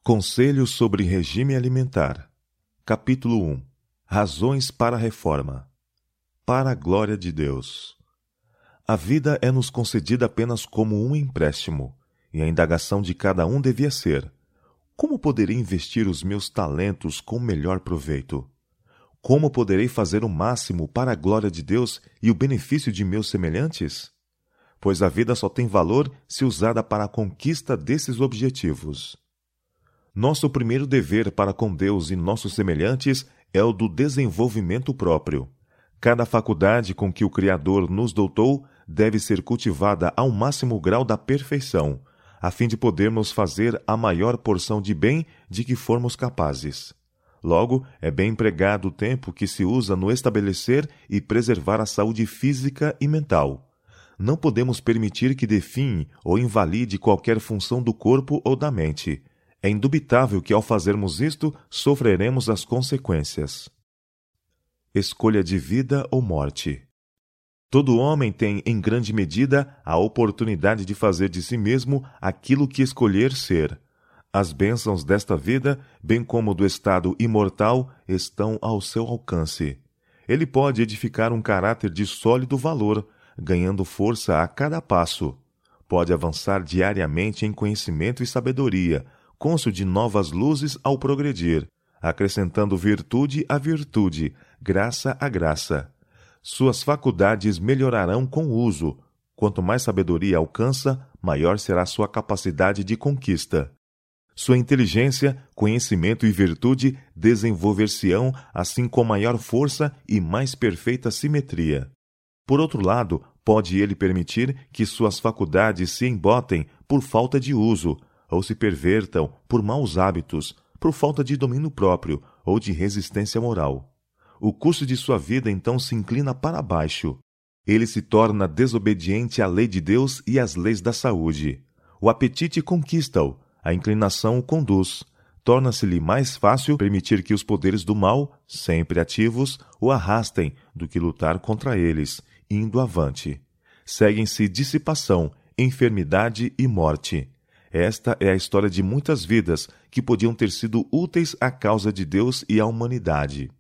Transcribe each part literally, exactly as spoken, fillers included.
Conselhos sobre regime alimentar. Capítulo um. Razões para a reforma. Para a glória de Deus. A vida é-nos concedida apenas como um empréstimo, e a indagação de cada um devia ser: como poderei investir os meus talentos com melhor proveito? Como poderei fazer o máximo para a glória de Deus e o benefício de meus semelhantes? Pois a vida só tem valor se usada para a conquista desses objetivos. Nosso primeiro dever para com Deus e nossos semelhantes é o do desenvolvimento próprio. Cada faculdade com que o Criador nos dotou deve ser cultivada ao máximo grau da perfeição, a fim de podermos fazer a maior porção de bem de que formos capazes. Logo, é bem empregado o tempo que se usa no estabelecer e preservar a saúde física e mental. Não podemos permitir que definhe ou invalide qualquer função do corpo ou da mente. É indubitável que, ao fazermos isto, sofreremos as consequências. Escolha de vida ou morte. Todo homem tem, em grande medida, a oportunidade de fazer de si mesmo aquilo que escolher ser. As bênçãos desta vida, bem como do estado imortal, estão ao seu alcance. Ele pode edificar um caráter de sólido valor, ganhando força a cada passo. Pode avançar diariamente em conhecimento e sabedoria, cônscio de novas luzes ao progredir, acrescentando virtude à virtude, graça à graça. Suas faculdades melhorarão com o uso. Quanto mais sabedoria alcança, maior será sua capacidade de conquista. Sua inteligência, conhecimento e virtude desenvolver-se-ão assim com maior força e mais perfeita simetria. Por outro lado, pode ele permitir que suas faculdades se embotem por falta de uso, ou se pervertam por maus hábitos, por falta de domínio próprio ou de resistência moral. O curso de sua vida então se inclina para baixo. Ele se torna desobediente à lei de Deus e às leis da saúde. O apetite conquista-o, a inclinação o conduz. Torna-se-lhe mais fácil permitir que os poderes do mal, sempre ativos, o arrastem do que lutar contra eles, indo avante. Seguem-se dissipação, enfermidade e morte. Esta é a história de muitas vidas que podiam ter sido úteis à causa de Deus e à humanidade.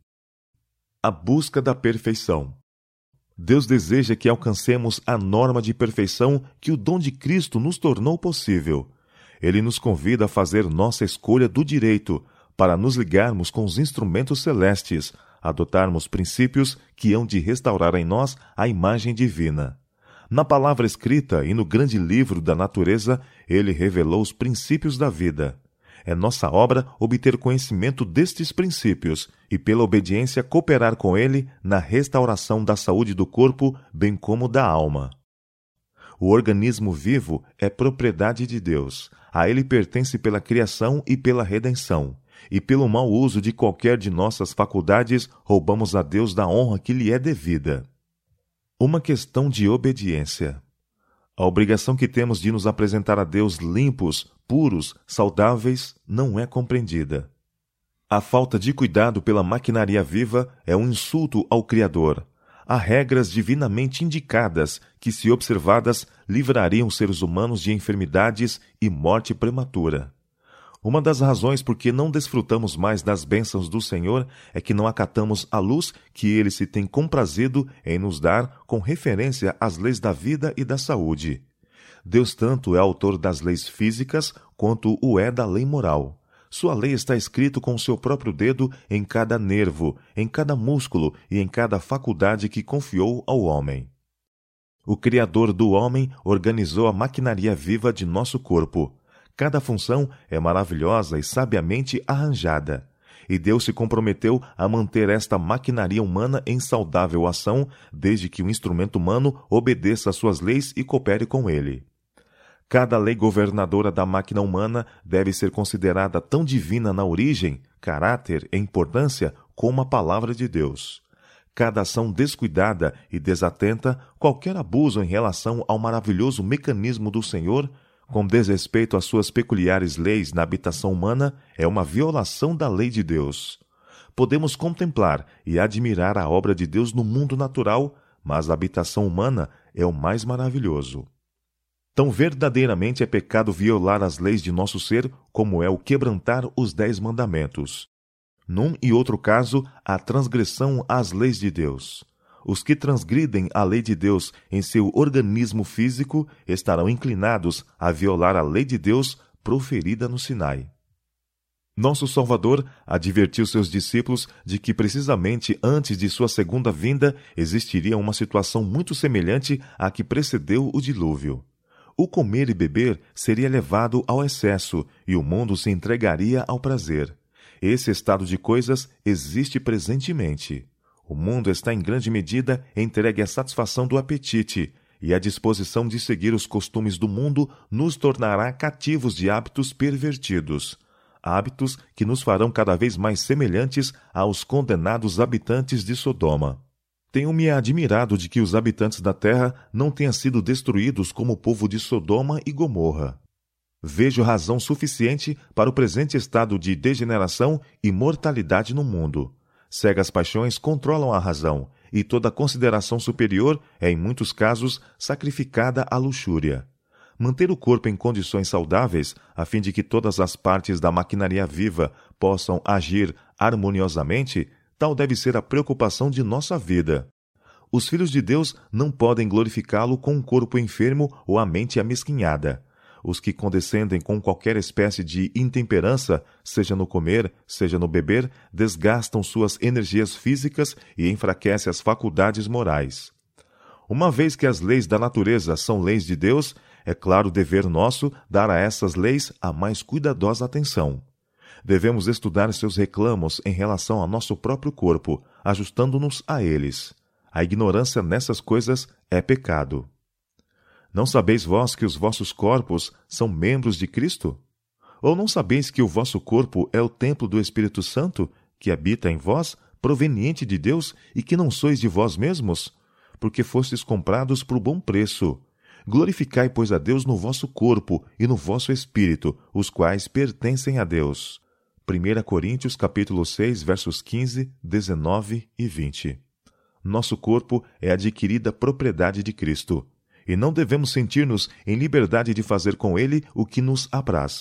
A busca da perfeição. Deus deseja que alcancemos a norma de perfeição que o dom de Cristo nos tornou possível. Ele nos convida a fazer nossa escolha do direito, para nos ligarmos com os instrumentos celestes, adotarmos princípios que hão de restaurar em nós a imagem divina. Na palavra escrita e no grande livro da natureza, ele revelou os princípios da vida. É nossa obra obter conhecimento destes princípios e, pela obediência, cooperar com ele na restauração da saúde do corpo, bem como da alma. O organismo vivo é propriedade de Deus. A ele pertence pela criação e pela redenção. E pelo mau uso de qualquer de nossas faculdades, roubamos a Deus da honra que lhe é devida. Uma questão de obediência. A obrigação que temos de nos apresentar a Deus limpos, puros, saudáveis, não é compreendida. A falta de cuidado pela maquinaria viva é um insulto ao Criador. Há regras divinamente indicadas que, se observadas, livrariam os seres humanos de enfermidades e morte prematura. Uma das razões por que não desfrutamos mais das bênçãos do Senhor é que não acatamos a luz que Ele se tem comprazido em nos dar com referência às leis da vida e da saúde. Deus tanto é autor das leis físicas quanto o é da lei moral. Sua lei está escrita com o seu próprio dedo em cada nervo, em cada músculo e em cada faculdade que confiou ao homem. O Criador do homem organizou a maquinaria viva de nosso corpo. Cada função é maravilhosa e sabiamente arranjada. E Deus se comprometeu a manter esta maquinaria humana em saudável ação, desde que o instrumento humano obedeça às suas leis e coopere com ele. Cada lei governadora da máquina humana deve ser considerada tão divina na origem, caráter e importância como a palavra de Deus. Cada ação descuidada e desatenta, qualquer abuso em relação ao maravilhoso mecanismo do Senhor, com desrespeito às suas peculiares leis na habitação humana, é uma violação da lei de Deus. Podemos contemplar e admirar a obra de Deus no mundo natural, mas a habitação humana é o mais maravilhoso. Tão verdadeiramente é pecado violar as leis de nosso ser, como é o quebrantar os dez mandamentos. Num e outro caso, a transgressão às leis de Deus. Os que transgridem a lei de Deus em seu organismo físico estarão inclinados a violar a lei de Deus proferida no Sinai. Nosso Salvador advertiu seus discípulos de que precisamente antes de sua segunda vinda existiria uma situação muito semelhante à que precedeu o dilúvio. O comer e beber seria levado ao excesso e o mundo se entregaria ao prazer. Esse estado de coisas existe presentemente. O mundo está em grande medida entregue à satisfação do apetite, e a disposição de seguir os costumes do mundo nos tornará cativos de hábitos pervertidos. Hábitos que nos farão cada vez mais semelhantes aos condenados habitantes de Sodoma. Tenho-me admirado de que os habitantes da terra não tenham sido destruídos como o povo de Sodoma e Gomorra. Vejo razão suficiente para o presente estado de degeneração e mortalidade no mundo. Cegas paixões controlam a razão, e toda consideração superior é, em muitos casos, sacrificada à luxúria. Manter o corpo em condições saudáveis, a fim de que todas as partes da maquinaria viva possam agir harmoniosamente, tal deve ser a preocupação de nossa vida. Os filhos de Deus não podem glorificá-lo com um corpo enfermo ou a mente amesquinhada. Os que condescendem com qualquer espécie de intemperança, seja no comer, seja no beber, desgastam suas energias físicas e enfraquecem as faculdades morais. Uma vez que as leis da natureza são leis de Deus, é claro dever nosso dar a essas leis a mais cuidadosa atenção. Devemos estudar seus reclamos em relação ao nosso próprio corpo, ajustando-nos a eles. A ignorância nessas coisas é pecado. Não sabeis vós que os vossos corpos são membros de Cristo? Ou não sabeis que o vosso corpo é o templo do Espírito Santo, que habita em vós, proveniente de Deus, e que não sois de vós mesmos? Porque fostes comprados por bom preço. Glorificai, pois, a Deus no vosso corpo e no vosso espírito, os quais pertencem a Deus. primeira Coríntios, capítulo seis, versos quinze, dezenove e vinte. Nosso corpo é adquirida propriedade de Cristo, e não devemos sentir-nos em liberdade de fazer com ele o que nos apraz.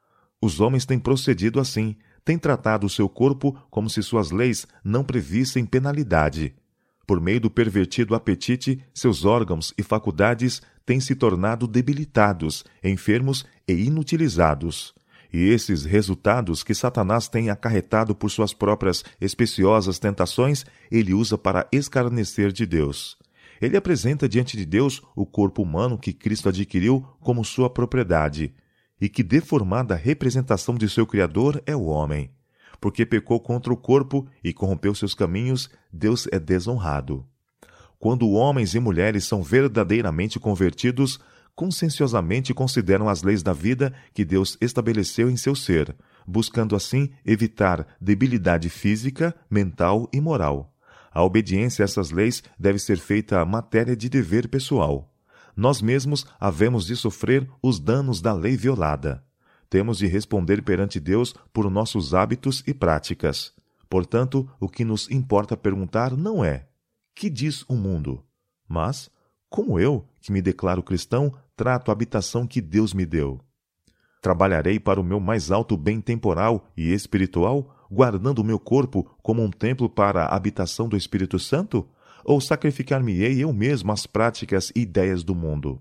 Os homens têm procedido assim, têm tratado o seu corpo como se suas leis não previssem penalidade. Por meio do pervertido apetite, seus órgãos e faculdades têm se tornado debilitados, enfermos e inutilizados. E esses resultados que Satanás tem acarretado por suas próprias especiosas tentações, ele usa para escarnecer de Deus. Ele apresenta diante de Deus o corpo humano que Cristo adquiriu como sua propriedade, e que deformada representação de seu Criador é o homem. Porque pecou contra o corpo e corrompeu seus caminhos, Deus é desonrado. Quando homens e mulheres são verdadeiramente convertidos, conscienciosamente consideram as leis da vida que Deus estabeleceu em seu ser, buscando assim evitar debilidade física, mental e moral. A obediência a essas leis deve ser feita matéria de dever pessoal. Nós mesmos havemos de sofrer os danos da lei violada. Temos de responder perante Deus por nossos hábitos e práticas. Portanto, o que nos importa perguntar não é: que diz o mundo? Mas, como eu, que me declaro cristão, trato a habitação que Deus me deu? Trabalharei para o meu mais alto bem temporal e espiritual, guardando o meu corpo como um templo para a habitação do Espírito Santo? Ou sacrificar-me-ei eu mesmo às práticas e ideias do mundo?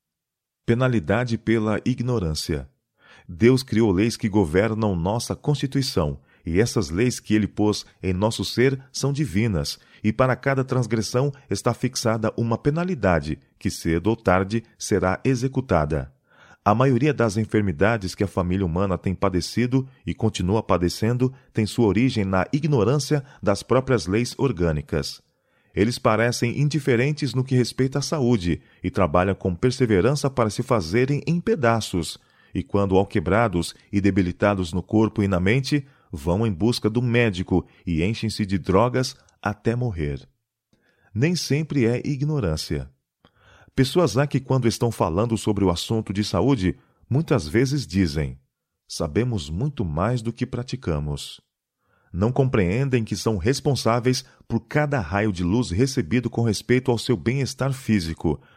Penalidade pela ignorância. Deus criou leis que governam nossa Constituição, e essas leis que ele pôs em nosso ser são divinas, e para cada transgressão está fixada uma penalidade, que cedo ou tarde será executada. A maioria das enfermidades que a família humana tem padecido e continua padecendo tem sua origem na ignorância das próprias leis orgânicas. Eles parecem indiferentes no que respeita à saúde e trabalham com perseverança para se fazerem em pedaços, e quando alquebrados e debilitados no corpo e na mente, vão em busca do médico e enchem-se de drogas até morrer. Nem sempre é ignorância. Pessoas há que, quando estão falando sobre o assunto de saúde, muitas vezes dizem: sabemos muito mais do que praticamos. Não compreendem que são responsáveis por cada raio de luz recebido com respeito ao seu bem-estar físico,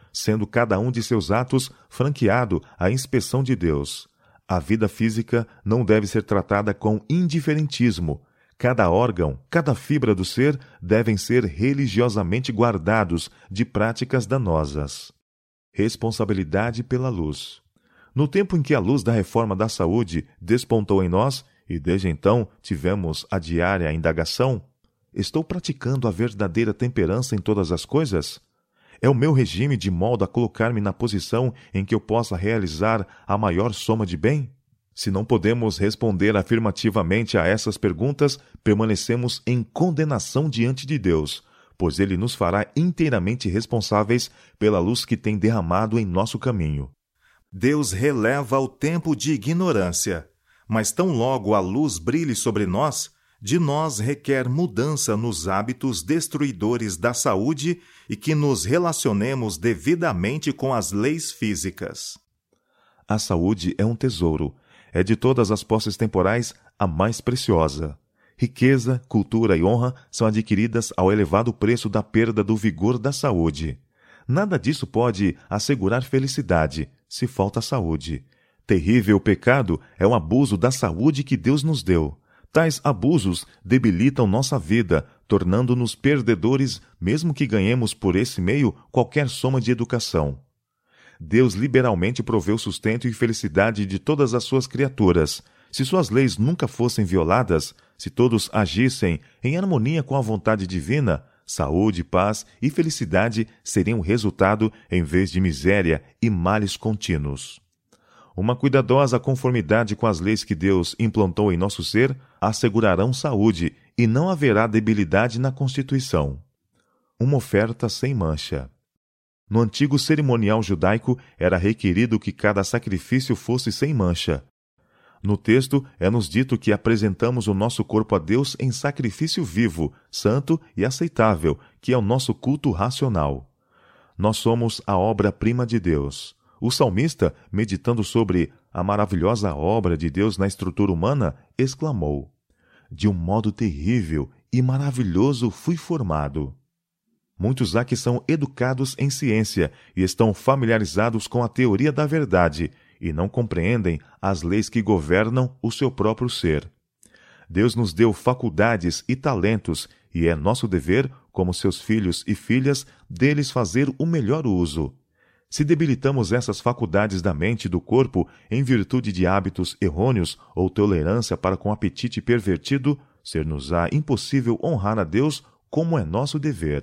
sendo cada um de seus atos franqueado à inspeção de Deus. A vida física não deve ser tratada com indiferentismo. Cada órgão, cada fibra do ser devem ser religiosamente guardados de práticas danosas. Responsabilidade pela luz. No tempo em que a luz da reforma da saúde despontou em nós, e desde então tivemos a diária indagação, estou praticando a verdadeira temperança em todas as coisas? É o meu regime de modo a colocar-me na posição em que eu possa realizar a maior soma de bem? Se não podemos responder afirmativamente a essas perguntas, permanecemos em condenação diante de Deus, pois Ele nos fará inteiramente responsáveis pela luz que tem derramado em nosso caminho. Deus releva o tempo de ignorância, mas tão logo a luz brilhe sobre nós, de nós requer mudança nos hábitos destruidores da saúde e que nos relacionemos devidamente com as leis físicas. A saúde é um tesouro. É de todas as posses temporais a mais preciosa. Riqueza, cultura e honra são adquiridas ao elevado preço da perda do vigor da saúde. Nada disso pode assegurar felicidade, se falta saúde. Terrível pecado é o abuso da saúde que Deus nos deu. Tais abusos debilitam nossa vida, tornando-nos perdedores, mesmo que ganhemos por esse meio qualquer soma de educação. Deus liberalmente proveu sustento e felicidade de todas as suas criaturas. Se suas leis nunca fossem violadas, se todos agissem em harmonia com a vontade divina, saúde, paz e felicidade seriam o resultado em vez de miséria e males contínuos. Uma cuidadosa conformidade com as leis que Deus implantou em nosso ser assegurarão saúde e não haverá debilidade na constituição. Uma oferta sem mancha. No antigo cerimonial judaico, era requerido que cada sacrifício fosse sem mancha. No texto, é-nos dito que apresentamos o nosso corpo a Deus em sacrifício vivo, santo e aceitável, que é o nosso culto racional. Nós somos a obra-prima de Deus. O salmista, meditando sobre a maravilhosa obra de Deus na estrutura humana, exclamou: "De um modo terrível e maravilhoso fui formado." Muitos há que são educados em ciência e estão familiarizados com a teoria da verdade e não compreendem as leis que governam o seu próprio ser. Deus nos deu faculdades e talentos e é nosso dever, como seus filhos e filhas, deles fazer o melhor uso. Se debilitamos essas faculdades da mente e do corpo em virtude de hábitos errôneos ou tolerância para com apetite pervertido, ser-nos-á impossível honrar a Deus como é nosso dever.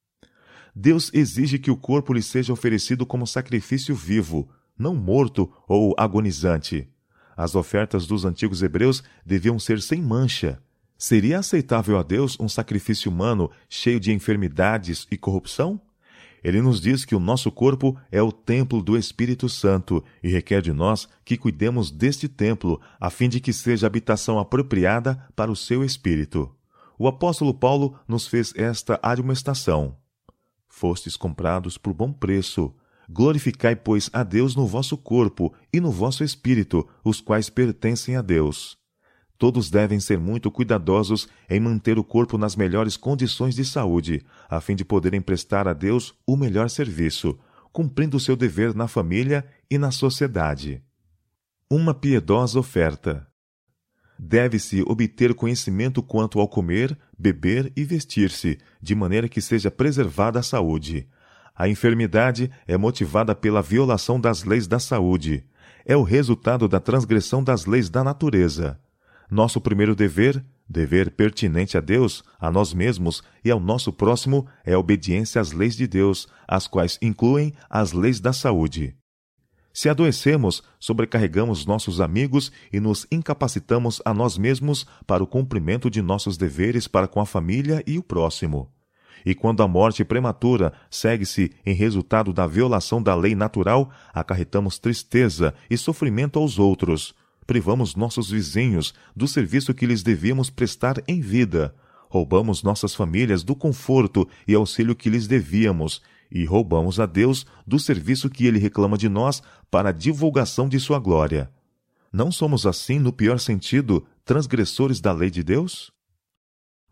Deus exige que o corpo lhe seja oferecido como sacrifício vivo, não morto ou agonizante. As ofertas dos antigos hebreus deviam ser sem mancha. Seria aceitável a Deus um sacrifício humano cheio de enfermidades e corrupção? Ele nos diz que o nosso corpo é o templo do Espírito Santo e requer de nós que cuidemos deste templo, a fim de que seja habitação apropriada para o seu Espírito. O apóstolo Paulo nos fez esta admoestação: "Fostes comprados por bom preço. Glorificai, pois, a Deus no vosso corpo e no vosso espírito, os quais pertencem a Deus." Todos devem ser muito cuidadosos em manter o corpo nas melhores condições de saúde, a fim de poderem prestar a Deus o melhor serviço, cumprindo o seu dever na família e na sociedade. Uma piedosa oferta. Deve-se obter conhecimento quanto ao comer, beber e vestir-se, de maneira que seja preservada a saúde. A enfermidade é motivada pela violação das leis da saúde. É o resultado da transgressão das leis da natureza. Nosso primeiro dever, dever pertinente a Deus, a nós mesmos e ao nosso próximo, é a obediência às leis de Deus, as quais incluem as leis da saúde. Se adoecemos, sobrecarregamos nossos amigos e nos incapacitamos a nós mesmos para o cumprimento de nossos deveres para com a família e o próximo. E quando a morte prematura segue-se em resultado da violação da lei natural, acarretamos tristeza e sofrimento aos outros. Privamos nossos vizinhos do serviço que lhes devíamos prestar em vida. Roubamos nossas famílias do conforto e auxílio que lhes devíamos. E roubamos a Deus do serviço que Ele reclama de nós para a divulgação de sua glória. Não somos assim, no pior sentido, transgressores da lei de Deus?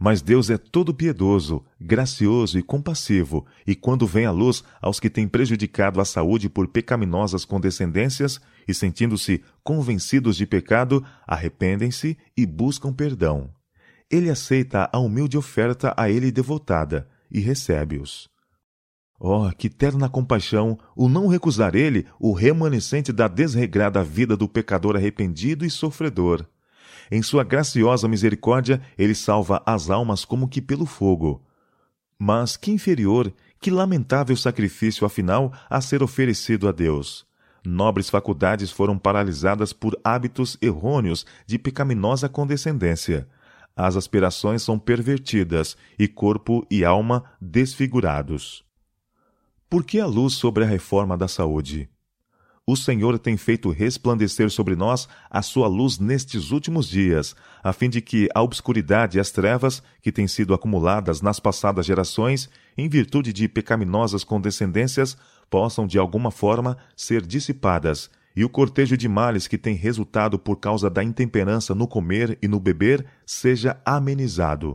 Mas Deus é todo piedoso, gracioso e compassivo, e quando vem à luz aos que têm prejudicado a saúde por pecaminosas condescendências e sentindo-se convencidos de pecado, arrependem-se e buscam perdão. Ele aceita a humilde oferta a ele devotada e recebe-os. Oh, que terna compaixão o não recusar ele o remanescente da desregrada vida do pecador arrependido e sofredor. Em sua graciosa misericórdia, ele salva as almas como que pelo fogo. Mas que inferior, que lamentável sacrifício, afinal, a ser oferecido a Deus. Nobres faculdades foram paralisadas por hábitos errôneos de pecaminosa condescendência. As aspirações são pervertidas e corpo e alma desfigurados. Por que a luz sobre a reforma da saúde? O Senhor tem feito resplandecer sobre nós a sua luz nestes últimos dias, a fim de que a obscuridade e as trevas, que têm sido acumuladas nas passadas gerações, em virtude de pecaminosas condescendências, possam de alguma forma ser dissipadas, e o cortejo de males que tem resultado por causa da intemperança no comer e no beber seja amenizado.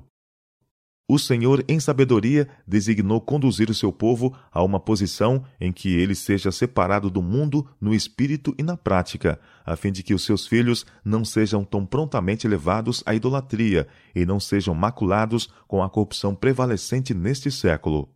O Senhor, em sabedoria, designou conduzir o seu povo a uma posição em que ele seja separado do mundo no espírito e na prática, a fim de que os seus filhos não sejam tão prontamente levados à idolatria e não sejam maculados com a corrupção prevalecente neste século.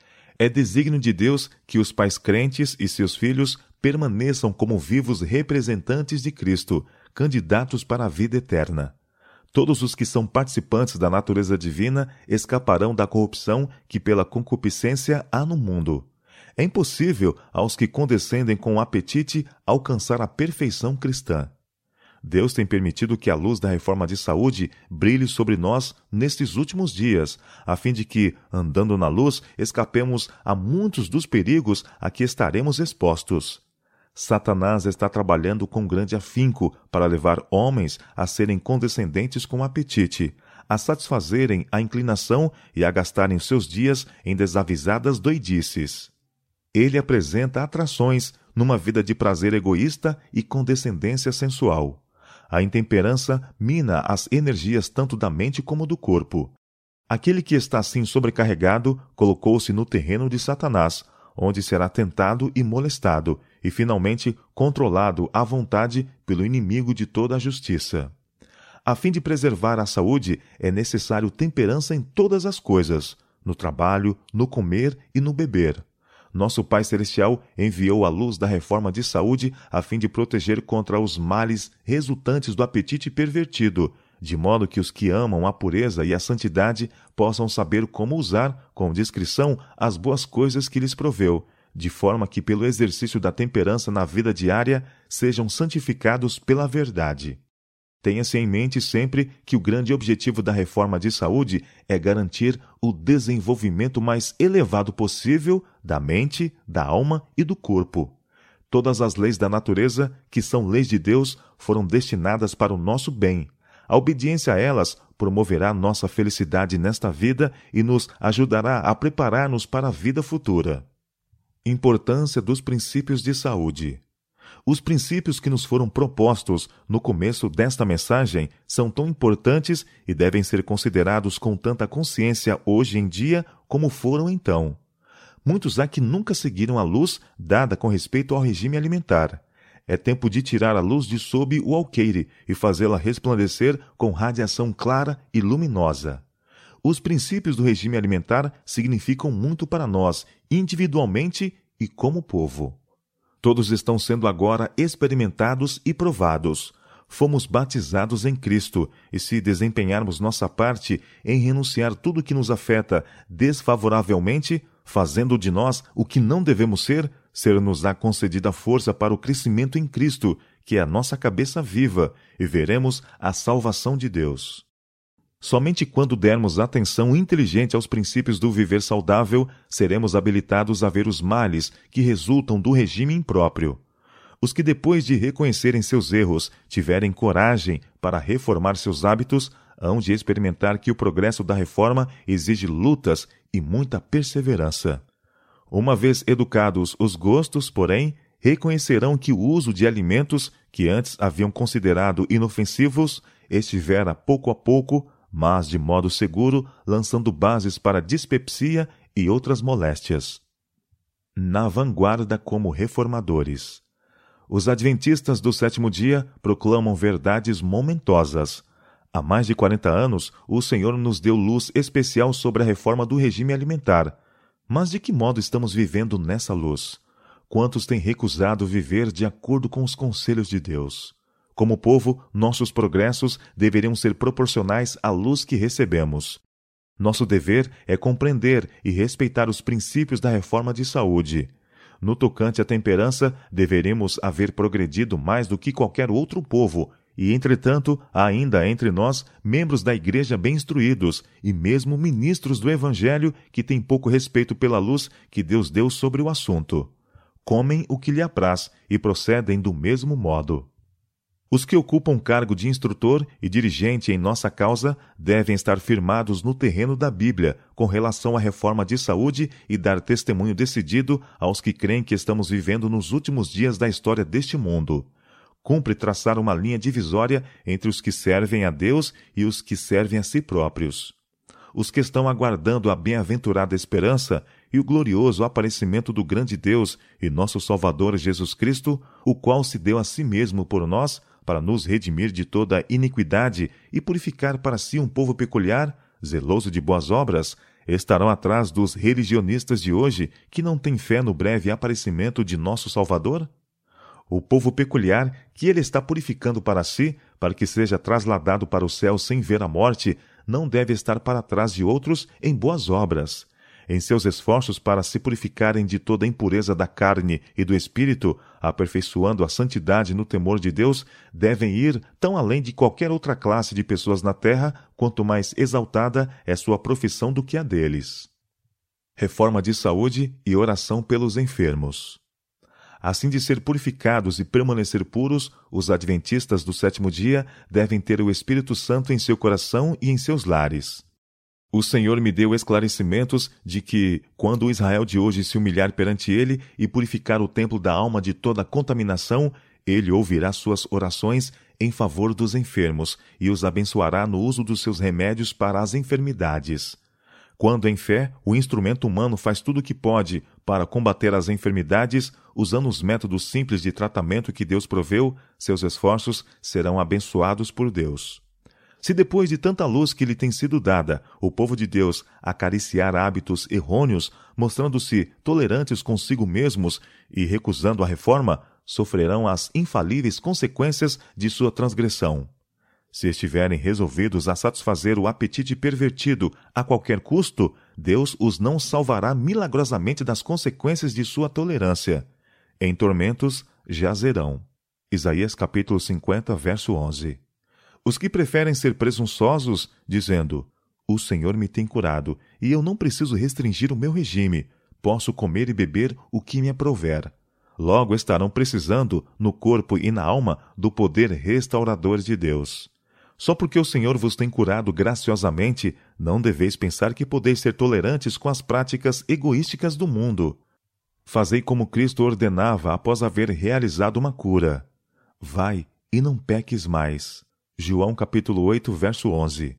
É desígnio de Deus que os pais crentes e seus filhos permaneçam como vivos representantes de Cristo, candidatos para a vida eterna. Todos os que são participantes da natureza divina escaparão da corrupção que pela concupiscência há no mundo. É impossível aos que condescendem com apetite alcançar a perfeição cristã. Deus tem permitido que a luz da reforma de saúde brilhe sobre nós nestes últimos dias, a fim de que, andando na luz, escapemos a muitos dos perigos a que estaremos expostos. Satanás está trabalhando com grande afinco para levar homens a serem condescendentes com apetite, a satisfazerem a inclinação e a gastarem seus dias em desavisadas doidices. Ele apresenta atrações numa vida de prazer egoísta e condescendência sensual. A intemperança mina as energias tanto da mente como do corpo. Aquele que está assim sobrecarregado colocou-se no terreno de Satanás, onde será tentado e molestado, e finalmente controlado à vontade pelo inimigo de toda a justiça. A fim de preservar a saúde, é necessário temperança em todas as coisas, no trabalho, no comer e no beber. Nosso Pai Celestial enviou a luz da reforma de saúde a fim de proteger contra os males resultantes do apetite pervertido, de modo que os que amam a pureza e a santidade possam saber como usar, com discrição, as boas coisas que lhes proveu, de forma que, pelo exercício da temperança na vida diária, sejam santificados pela verdade. Tenha-se em mente sempre que o grande objetivo da reforma de saúde é garantir o desenvolvimento mais elevado possível da mente, da alma e do corpo. Todas as leis da natureza, que são leis de Deus, foram destinadas para o nosso bem. A obediência a elas promoverá nossa felicidade nesta vida e nos ajudará a preparar-nos para a vida futura. Importância dos princípios de saúde. Os princípios que nos foram propostos no começo desta mensagem são tão importantes e devem ser considerados com tanta consciência hoje em dia como foram então. Muitos há que nunca seguiram a luz dada com respeito ao regime alimentar. É tempo de tirar a luz de sob o alqueire e fazê-la resplandecer com radiação clara e luminosa. Os princípios do regime alimentar significam muito para nós, individualmente e como povo. Todos estão sendo agora experimentados e provados. Fomos batizados em Cristo, e se desempenharmos nossa parte em renunciar tudo que nos afeta desfavoravelmente, fazendo de nós o que não devemos ser, ser-nos-á concedida força para o crescimento em Cristo, que é a nossa cabeça viva, e veremos a salvação de Deus. Somente quando dermos atenção inteligente aos princípios do viver saudável, seremos habilitados a ver os males que resultam do regime impróprio. Os que, depois de reconhecerem seus erros, tiverem coragem para reformar seus hábitos, hão de experimentar que o progresso da reforma exige lutas e muita perseverança. Uma vez educados os gostos, porém, reconhecerão que o uso de alimentos que antes haviam considerado inofensivos estivera, pouco a pouco, mas de modo seguro, lançando bases para dispepsia e outras moléstias. Na vanguarda como reformadores. Os adventistas do sétimo dia proclamam verdades momentosas. Há mais de quarenta anos, o Senhor nos deu luz especial sobre a reforma do regime alimentar. Mas de que modo estamos vivendo nessa luz? Quantos têm recusado viver de acordo com os conselhos de Deus? Como povo, nossos progressos deveriam ser proporcionais à luz que recebemos. Nosso dever é compreender e respeitar os princípios da reforma de saúde. No tocante à temperança, deveremos haver progredido mais do que qualquer outro povo, e, entretanto, há ainda entre nós membros da Igreja bem instruídos e mesmo ministros do Evangelho que têm pouco respeito pela luz que Deus deu sobre o assunto. Comem o que lhe apraz e procedem do mesmo modo. Os que ocupam cargo de instrutor e dirigente em nossa causa devem estar firmados no terreno da Bíblia com relação à reforma de saúde e dar testemunho decidido aos que creem que estamos vivendo nos últimos dias da história deste mundo. Cumpre traçar uma linha divisória entre os que servem a Deus e os que servem a si próprios. Os que estão aguardando a bem-aventurada esperança e o glorioso aparecimento do grande Deus e nosso Salvador Jesus Cristo, o qual se deu a si mesmo por nós, para nos redimir de toda iniquidade e purificar para si um povo peculiar, zeloso de boas obras, estarão atrás dos religionistas de hoje que não têm fé no breve aparecimento de nosso Salvador? O povo peculiar que ele está purificando para si, para que seja trasladado para o céu sem ver a morte, não deve estar para trás de outros em boas obras. Em seus esforços para se purificarem de toda a impureza da carne e do espírito, aperfeiçoando a santidade no temor de Deus, devem ir tão além de qualquer outra classe de pessoas na terra, quanto mais exaltada é sua profissão do que a deles. Reforma de saúde e oração pelos enfermos. Assim de ser purificados e permanecer puros, os adventistas do sétimo dia devem ter o Espírito Santo em seu coração e em seus lares. O Senhor me deu esclarecimentos de que, quando o Israel de hoje se humilhar perante ele e purificar o templo da alma de toda contaminação, ele ouvirá suas orações em favor dos enfermos e os abençoará no uso dos seus remédios para as enfermidades. Quando em fé, o instrumento humano faz tudo o que pode para combater as enfermidades, usando os métodos simples de tratamento que Deus proveu, seus esforços serão abençoados por Deus. Se depois de tanta luz que lhe tem sido dada, o povo de Deus acariciar hábitos errôneos, mostrando-se tolerantes consigo mesmos e recusando a reforma, sofrerão as infalíveis consequências de sua transgressão. Se estiverem resolvidos a satisfazer o apetite pervertido a qualquer custo, Deus os não salvará milagrosamente das consequências de sua tolerância. Em tormentos jazerão. Isaías capítulo cinquenta, verso onze. Os que preferem ser presunçosos, dizendo: o Senhor me tem curado, e eu não preciso restringir o meu regime, posso comer e beber o que me aprouver. Logo estarão precisando, no corpo e na alma, do poder restaurador de Deus. Só porque o Senhor vos tem curado graciosamente, não deveis pensar que podeis ser tolerantes com as práticas egoísticas do mundo. Fazei como Cristo ordenava após haver realizado uma cura. Vai e não peques mais. João capítulo oito, verso onze.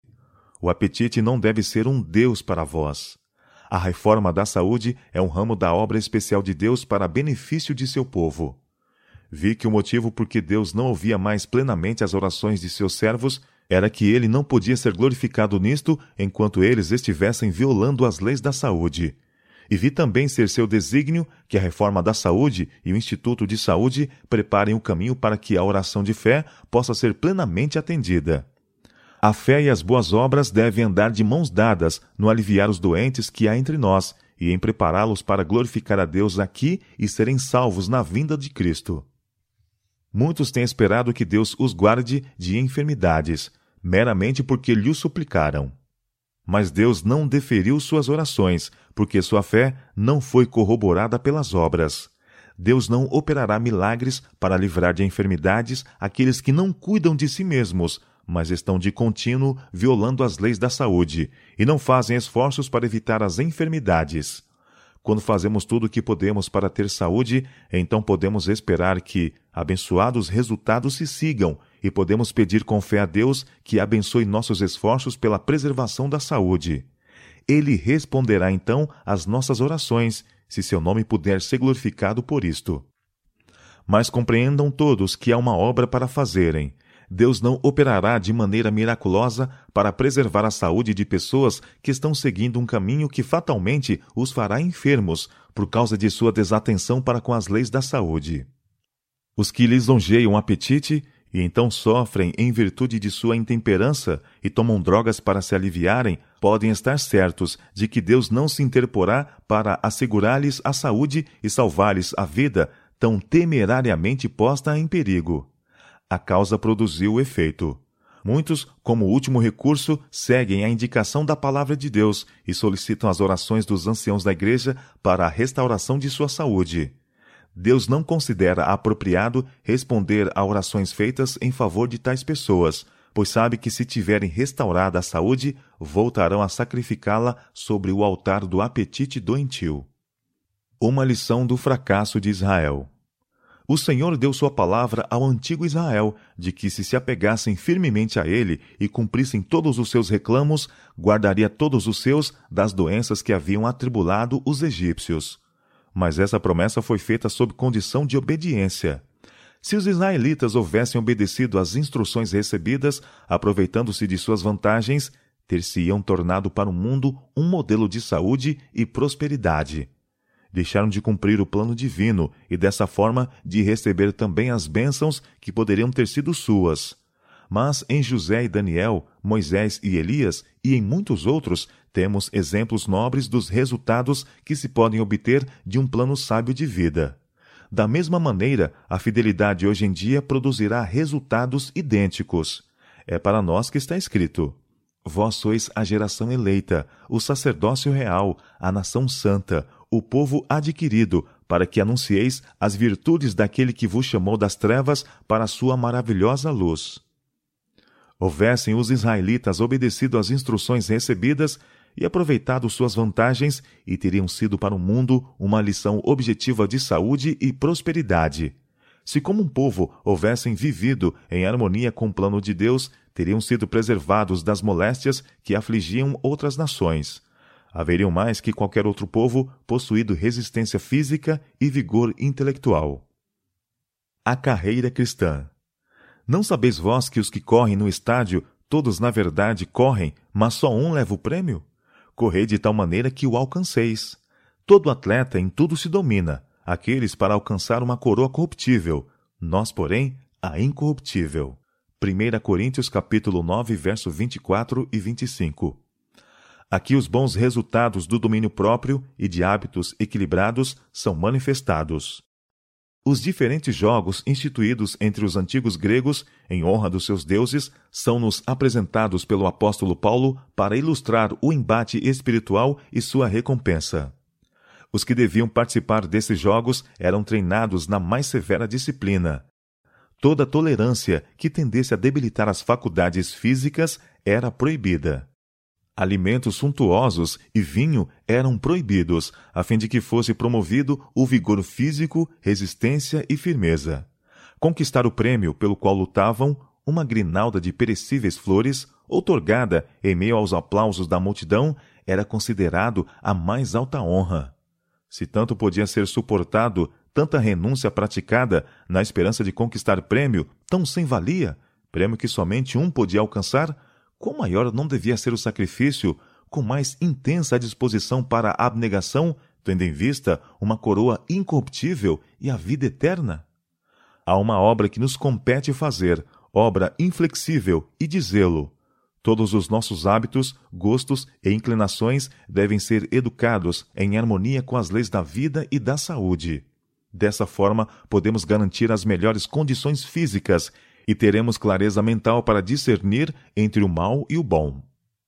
O apetite não deve ser um Deus para vós. A reforma da saúde é um ramo da obra especial de Deus para benefício de seu povo. Vi que o motivo por que Deus não ouvia mais plenamente as orações de seus servos era que ele não podia ser glorificado nisto enquanto eles estivessem violando as leis da saúde. E vi também ser seu desígnio que a reforma da saúde e o Instituto de Saúde preparem o caminho para que a oração de fé possa ser plenamente atendida. A fé e as boas obras devem andar de mãos dadas no aliviar os doentes que há entre nós e em prepará-los para glorificar a Deus aqui e serem salvos na vinda de Cristo. Muitos têm esperado que Deus os guarde de enfermidades, meramente porque lhe o suplicaram. Mas Deus não deferiu suas orações, porque sua fé não foi corroborada pelas obras. Deus não operará milagres para livrar de enfermidades aqueles que não cuidam de si mesmos, mas estão de contínuo violando as leis da saúde, e não fazem esforços para evitar as enfermidades. Quando fazemos tudo o que podemos para ter saúde, então podemos esperar que abençoados resultados se sigam e podemos pedir com fé a Deus que abençoe nossos esforços pela preservação da saúde. Ele responderá então às nossas orações, se seu nome puder ser glorificado por isto. Mas compreendam todos que há uma obra para fazerem. Deus não operará de maneira miraculosa para preservar a saúde de pessoas que estão seguindo um caminho que fatalmente os fará enfermos por causa de sua desatenção para com as leis da saúde. Os que lisonjeiam o apetite e então sofrem em virtude de sua intemperança e tomam drogas para se aliviarem, podem estar certos de que Deus não se interporá para assegurar-lhes a saúde e salvar-lhes a vida tão temerariamente posta em perigo. A causa produziu o efeito. Muitos, como último recurso, seguem a indicação da palavra de Deus e solicitam as orações dos anciãos da igreja para a restauração de sua saúde. Deus não considera apropriado responder a orações feitas em favor de tais pessoas, pois sabe que se tiverem restaurada a saúde, voltarão a sacrificá-la sobre o altar do apetite doentio. Uma lição do fracasso de Israel. O Senhor deu sua palavra ao antigo Israel, de que se se apegassem firmemente a ele e cumprissem todos os seus reclamos, guardaria todos os seus das doenças que haviam atribulado os egípcios. Mas essa promessa foi feita sob condição de obediência. Se os israelitas houvessem obedecido às instruções recebidas, aproveitando-se de suas vantagens, ter-se-iam tornado para o mundo um modelo de saúde e prosperidade. Deixaram de cumprir o plano divino e, dessa forma, de receber também as bênçãos que poderiam ter sido suas. Mas em José e Daniel, Moisés e Elias, e em muitos outros, temos exemplos nobres dos resultados que se podem obter de um plano sábio de vida. Da mesma maneira, a fidelidade hoje em dia produzirá resultados idênticos. É para nós que está escrito: Vós sois a geração eleita, o sacerdócio real, a nação santa, o povo adquirido, para que anuncieis as virtudes daquele que vos chamou das trevas para a sua maravilhosa luz. Houvessem os israelitas obedecido às instruções recebidas e aproveitado suas vantagens, e teriam sido para o mundo uma lição objetiva de saúde e prosperidade. Se como um povo houvessem vivido em harmonia com o plano de Deus, teriam sido preservados das moléstias que afligiam outras nações. Haveriam mais que qualquer outro povo possuído resistência física e vigor intelectual. A carreira cristã. Não sabeis vós que os que correm no estádio, todos na verdade correm, mas só um leva o prêmio? Correi de tal maneira que o alcanceis. Todo atleta em tudo se domina, aqueles para alcançar uma coroa corruptível, nós, porém, a incorruptível. primeira Coríntios capítulo nove, verso vinte e quatro e vinte e cinco. Aqui os bons resultados do domínio próprio e de hábitos equilibrados são manifestados. Os diferentes jogos instituídos entre os antigos gregos, em honra dos seus deuses, são-nos apresentados pelo apóstolo Paulo para ilustrar o embate espiritual e sua recompensa. Os que deviam participar desses jogos eram treinados na mais severa disciplina. Toda tolerância que tendesse a debilitar as faculdades físicas era proibida. Alimentos suntuosos e vinho eram proibidos, a fim de que fosse promovido o vigor físico, resistência e firmeza. Conquistar o prêmio pelo qual lutavam, uma grinalda de perecíveis flores, outorgada em meio aos aplausos da multidão, era considerado a mais alta honra. Se tanto podia ser suportado tanta renúncia praticada na esperança de conquistar prêmio tão sem valia, prêmio que somente um podia alcançar, quão maior não devia ser o sacrifício, com mais intensa a disposição para a abnegação, tendo em vista uma coroa incorruptível e a vida eterna? Há uma obra que nos compete fazer, obra inflexível e de zelo. Todos os nossos hábitos, gostos e inclinações devem ser educados em harmonia com as leis da vida e da saúde. Dessa forma, podemos garantir as melhores condições físicas e teremos clareza mental para discernir entre o mal e o bom.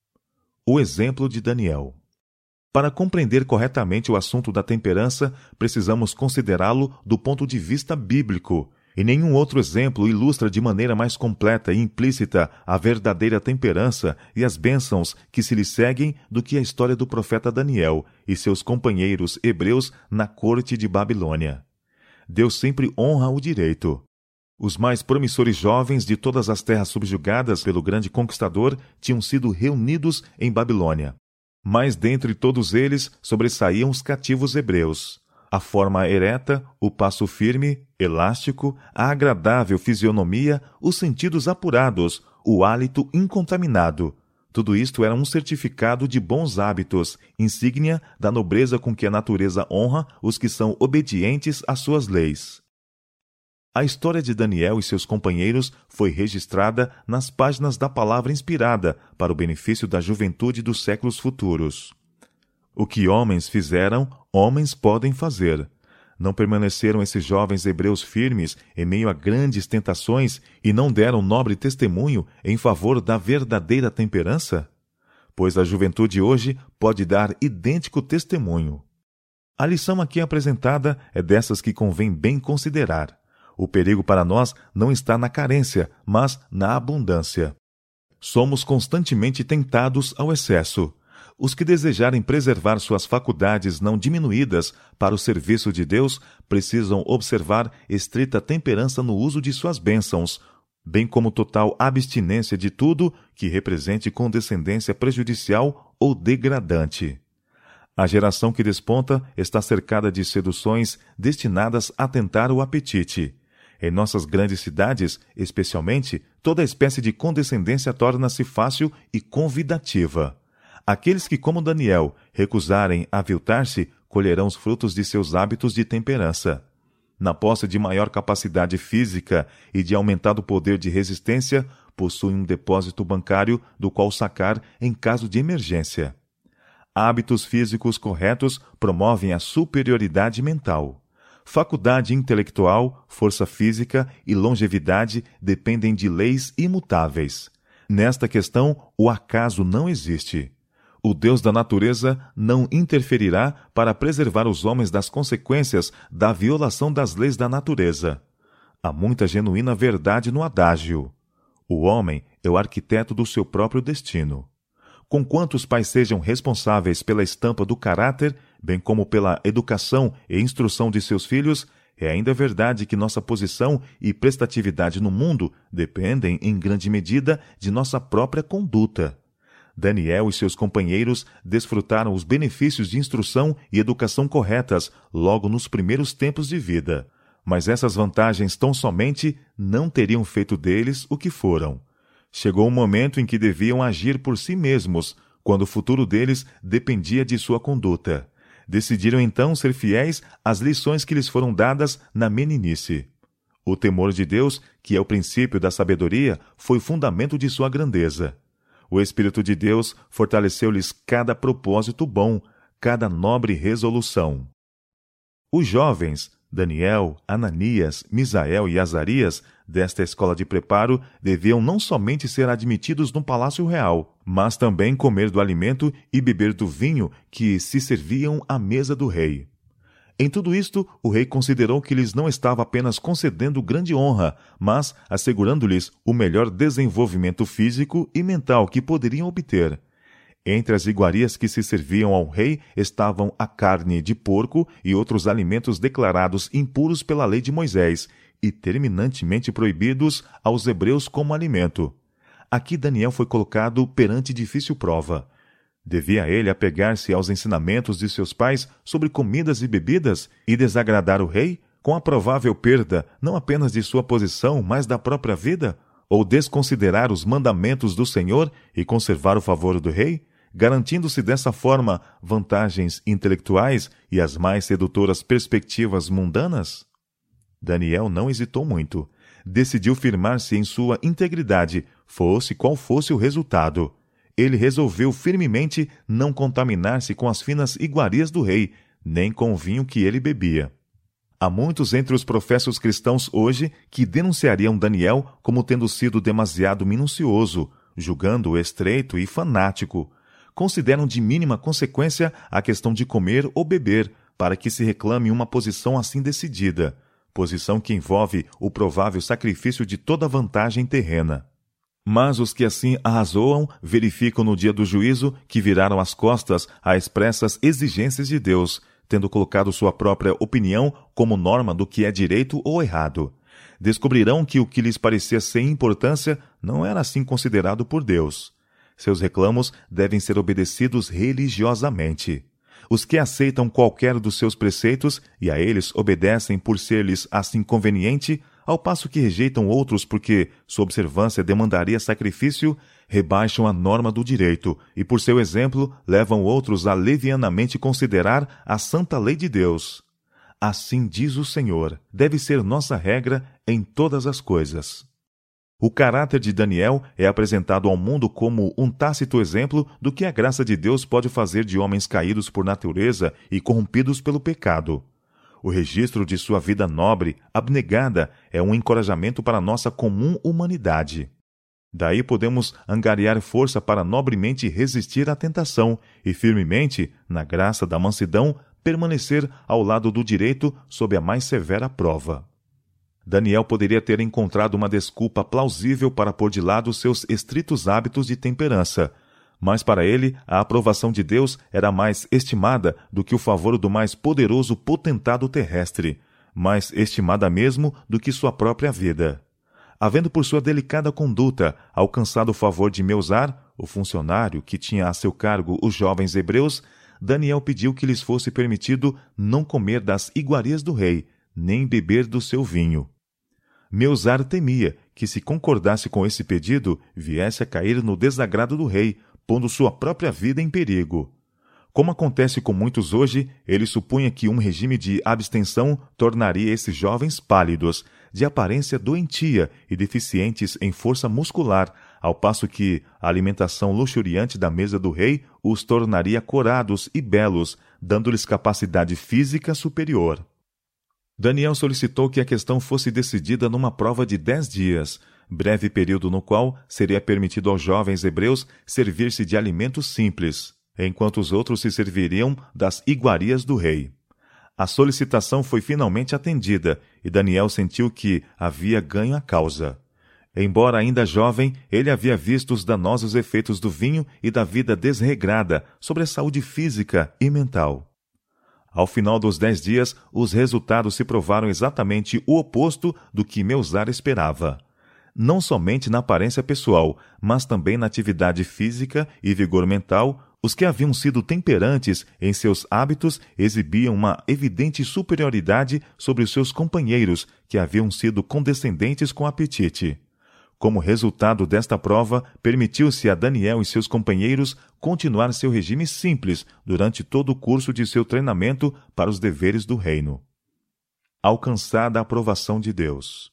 O exemplo de Daniel. Para compreender corretamente o assunto da temperança, precisamos considerá-lo do ponto de vista bíblico, E nenhum outro exemplo ilustra de maneira mais completa e implícita a verdadeira temperança e as bênçãos que se lhe seguem do que a história do profeta Daniel e seus companheiros hebreus na corte de Babilônia. Deus sempre honra o direito. Os mais promissores jovens de todas as terras subjugadas pelo grande conquistador tinham sido reunidos em Babilônia. Mas dentre todos eles sobressaíam os cativos hebreus. A forma ereta, o passo firme, elástico, a agradável fisionomia, os sentidos apurados, o hálito incontaminado. Tudo isto era um certificado de bons hábitos, insígnia da nobreza com que a natureza honra os que são obedientes às suas leis. A história de Daniel e seus companheiros foi registrada nas páginas da palavra inspirada para o benefício da juventude dos séculos futuros. O que homens fizeram, homens podem fazer. Não permaneceram esses jovens hebreus firmes em meio a grandes tentações e não deram nobre testemunho em favor da verdadeira temperança? Pois a juventude hoje pode dar idêntico testemunho. A lição aqui apresentada é dessas que convém bem considerar. O perigo para nós não está na carência, mas na abundância. Somos constantemente tentados ao excesso. Os que desejarem preservar suas faculdades não diminuídas para o serviço de Deus precisam observar estrita temperança no uso de suas bênçãos, bem como total abstinência de tudo que represente condescendência prejudicial ou degradante. A geração que desponta está cercada de seduções destinadas a tentar o apetite. Em nossas grandes cidades, especialmente, toda espécie de condescendência torna-se fácil e convidativa. Aqueles que, como Daniel, recusarem aviltar-se, colherão os frutos de seus hábitos de temperança. Na posse de maior capacidade física e de aumentado poder de resistência, possuem um depósito bancário do qual sacar em caso de emergência. Hábitos físicos corretos promovem a superioridade mental. Faculdade intelectual, força física e longevidade dependem de leis imutáveis. Nesta questão, o acaso não existe. O Deus da natureza não interferirá para preservar os homens das consequências da violação das leis da natureza. Há muita genuína verdade no adágio. O homem é o arquiteto do seu próprio destino. Conquanto os pais sejam responsáveis pela estampa do caráter, bem como pela educação e instrução de seus filhos, é ainda verdade que nossa posição e prestatividade no mundo dependem, em grande medida, de nossa própria conduta. Daniel e seus companheiros desfrutaram os benefícios de instrução e educação corretas logo nos primeiros tempos de vida. Mas essas vantagens tão somente não teriam feito deles o que foram. Chegou um momento em que deviam agir por si mesmos, quando o futuro deles dependia de sua conduta. Decidiram então ser fiéis às lições que lhes foram dadas na meninice. O temor de Deus, que é o princípio da sabedoria, foi fundamento de sua grandeza. O Espírito de Deus fortaleceu-lhes cada propósito bom, cada nobre resolução. Os jovens, Daniel, Ananias, Misael e Azarias, desta escola de preparo, deviam não somente ser admitidos no palácio real, mas também comer do alimento e beber do vinho que se serviam à mesa do rei. Em tudo isto, o rei considerou que lhes não estava apenas concedendo grande honra, mas assegurando-lhes o melhor desenvolvimento físico e mental que poderiam obter. Entre as iguarias que se serviam ao rei estavam a carne de porco e outros alimentos declarados impuros pela lei de Moisés e terminantemente proibidos aos hebreus como alimento. Aqui Daniel foi colocado perante difícil prova. Devia ele apegar-se aos ensinamentos de seus pais sobre comidas e bebidas e desagradar o rei, com a provável perda não apenas de sua posição, mas da própria vida? Ou desconsiderar os mandamentos do Senhor e conservar o favor do rei, garantindo-se dessa forma vantagens intelectuais e as mais sedutoras perspectivas mundanas? Daniel não hesitou muito. Decidiu firmar-se em sua integridade, fosse qual fosse o resultado. Ele resolveu firmemente não contaminar-se com as finas iguarias do rei, nem com o vinho que ele bebia. Há muitos entre os professos cristãos hoje que denunciariam Daniel como tendo sido demasiado minucioso, julgando-o estreito e fanático. Consideram de mínima consequência a questão de comer ou beber, para que se reclame uma posição assim decidida. posição que envolve o provável sacrifício de toda vantagem terrena. Mas os que assim arrazoam verificam no dia do juízo que viraram as costas às expressas exigências de Deus, tendo colocado sua própria opinião como norma do que é direito ou errado. Descobrirão que o que lhes parecia sem importância não era assim considerado por Deus. Seus reclamos devem ser obedecidos religiosamente. Os que aceitam qualquer dos seus preceitos e a eles obedecem por ser-lhes assim conveniente, ao passo que rejeitam outros porque sua observância demandaria sacrifício, rebaixam a norma do direito e, por seu exemplo, levam outros a levianamente considerar a santa lei de Deus. Assim diz o Senhor, deve ser nossa regra em todas as coisas. O caráter de Daniel é apresentado ao mundo como um tácito exemplo do que a graça de Deus pode fazer de homens caídos por natureza e corrompidos pelo pecado. O registro de sua vida nobre, abnegada, é um encorajamento para a nossa comum humanidade. Daí podemos angariar força para nobremente resistir à tentação e firmemente, na graça da mansidão, permanecer ao lado do direito sob a mais severa prova. Daniel poderia ter encontrado uma desculpa plausível para pôr de lado seus estritos hábitos de temperança, mas para ele a aprovação de Deus era mais estimada do que o favor do mais poderoso potentado terrestre, mais estimada mesmo do que sua própria vida. Havendo por sua delicada conduta alcançado o favor de Meusar, o funcionário que tinha a seu cargo os jovens hebreus, Daniel pediu que lhes fosse permitido não comer das iguarias do rei, nem beber do seu vinho. Meusar temia que, se concordasse com esse pedido, viesse a cair no desagrado do rei, pondo sua própria vida em perigo. Como acontece com muitos hoje, ele supunha que um regime de abstenção tornaria esses jovens pálidos, de aparência doentia e deficientes em força muscular, ao passo que a alimentação luxuriante da mesa do rei os tornaria corados e belos, dando-lhes capacidade física superior. Daniel solicitou que a questão fosse decidida numa prova de dez dias, breve período no qual seria permitido aos jovens hebreus servir-se de alimentos simples, enquanto os outros se serviriam das iguarias do rei. A solicitação foi finalmente atendida, e Daniel sentiu que havia ganho a causa. Embora ainda jovem, ele havia visto os danosos efeitos do vinho e da vida desregrada sobre a saúde física e mental. Ao final dos dez dias, os resultados se provaram exatamente o oposto do que Meusar esperava. Não somente na aparência pessoal, mas também na atividade física e vigor mental, os que haviam sido temperantes em seus hábitos exibiam uma evidente superioridade sobre os seus companheiros, que haviam sido condescendentes com apetite. Como resultado desta prova, permitiu-se a Daniel e seus companheiros continuar seu regime simples durante todo o curso de seu treinamento para os deveres do reino. Alcançada a aprovação de Deus.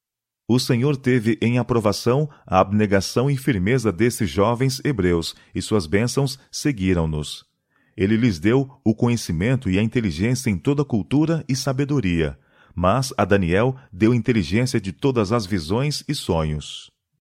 O Senhor teve em aprovação a abnegação e firmeza desses jovens hebreus, e suas bênçãos seguiram-nos. Ele lhes deu o conhecimento e a inteligência em toda cultura e sabedoria, mas a Daniel deu inteligência de todas as visões e sonhos.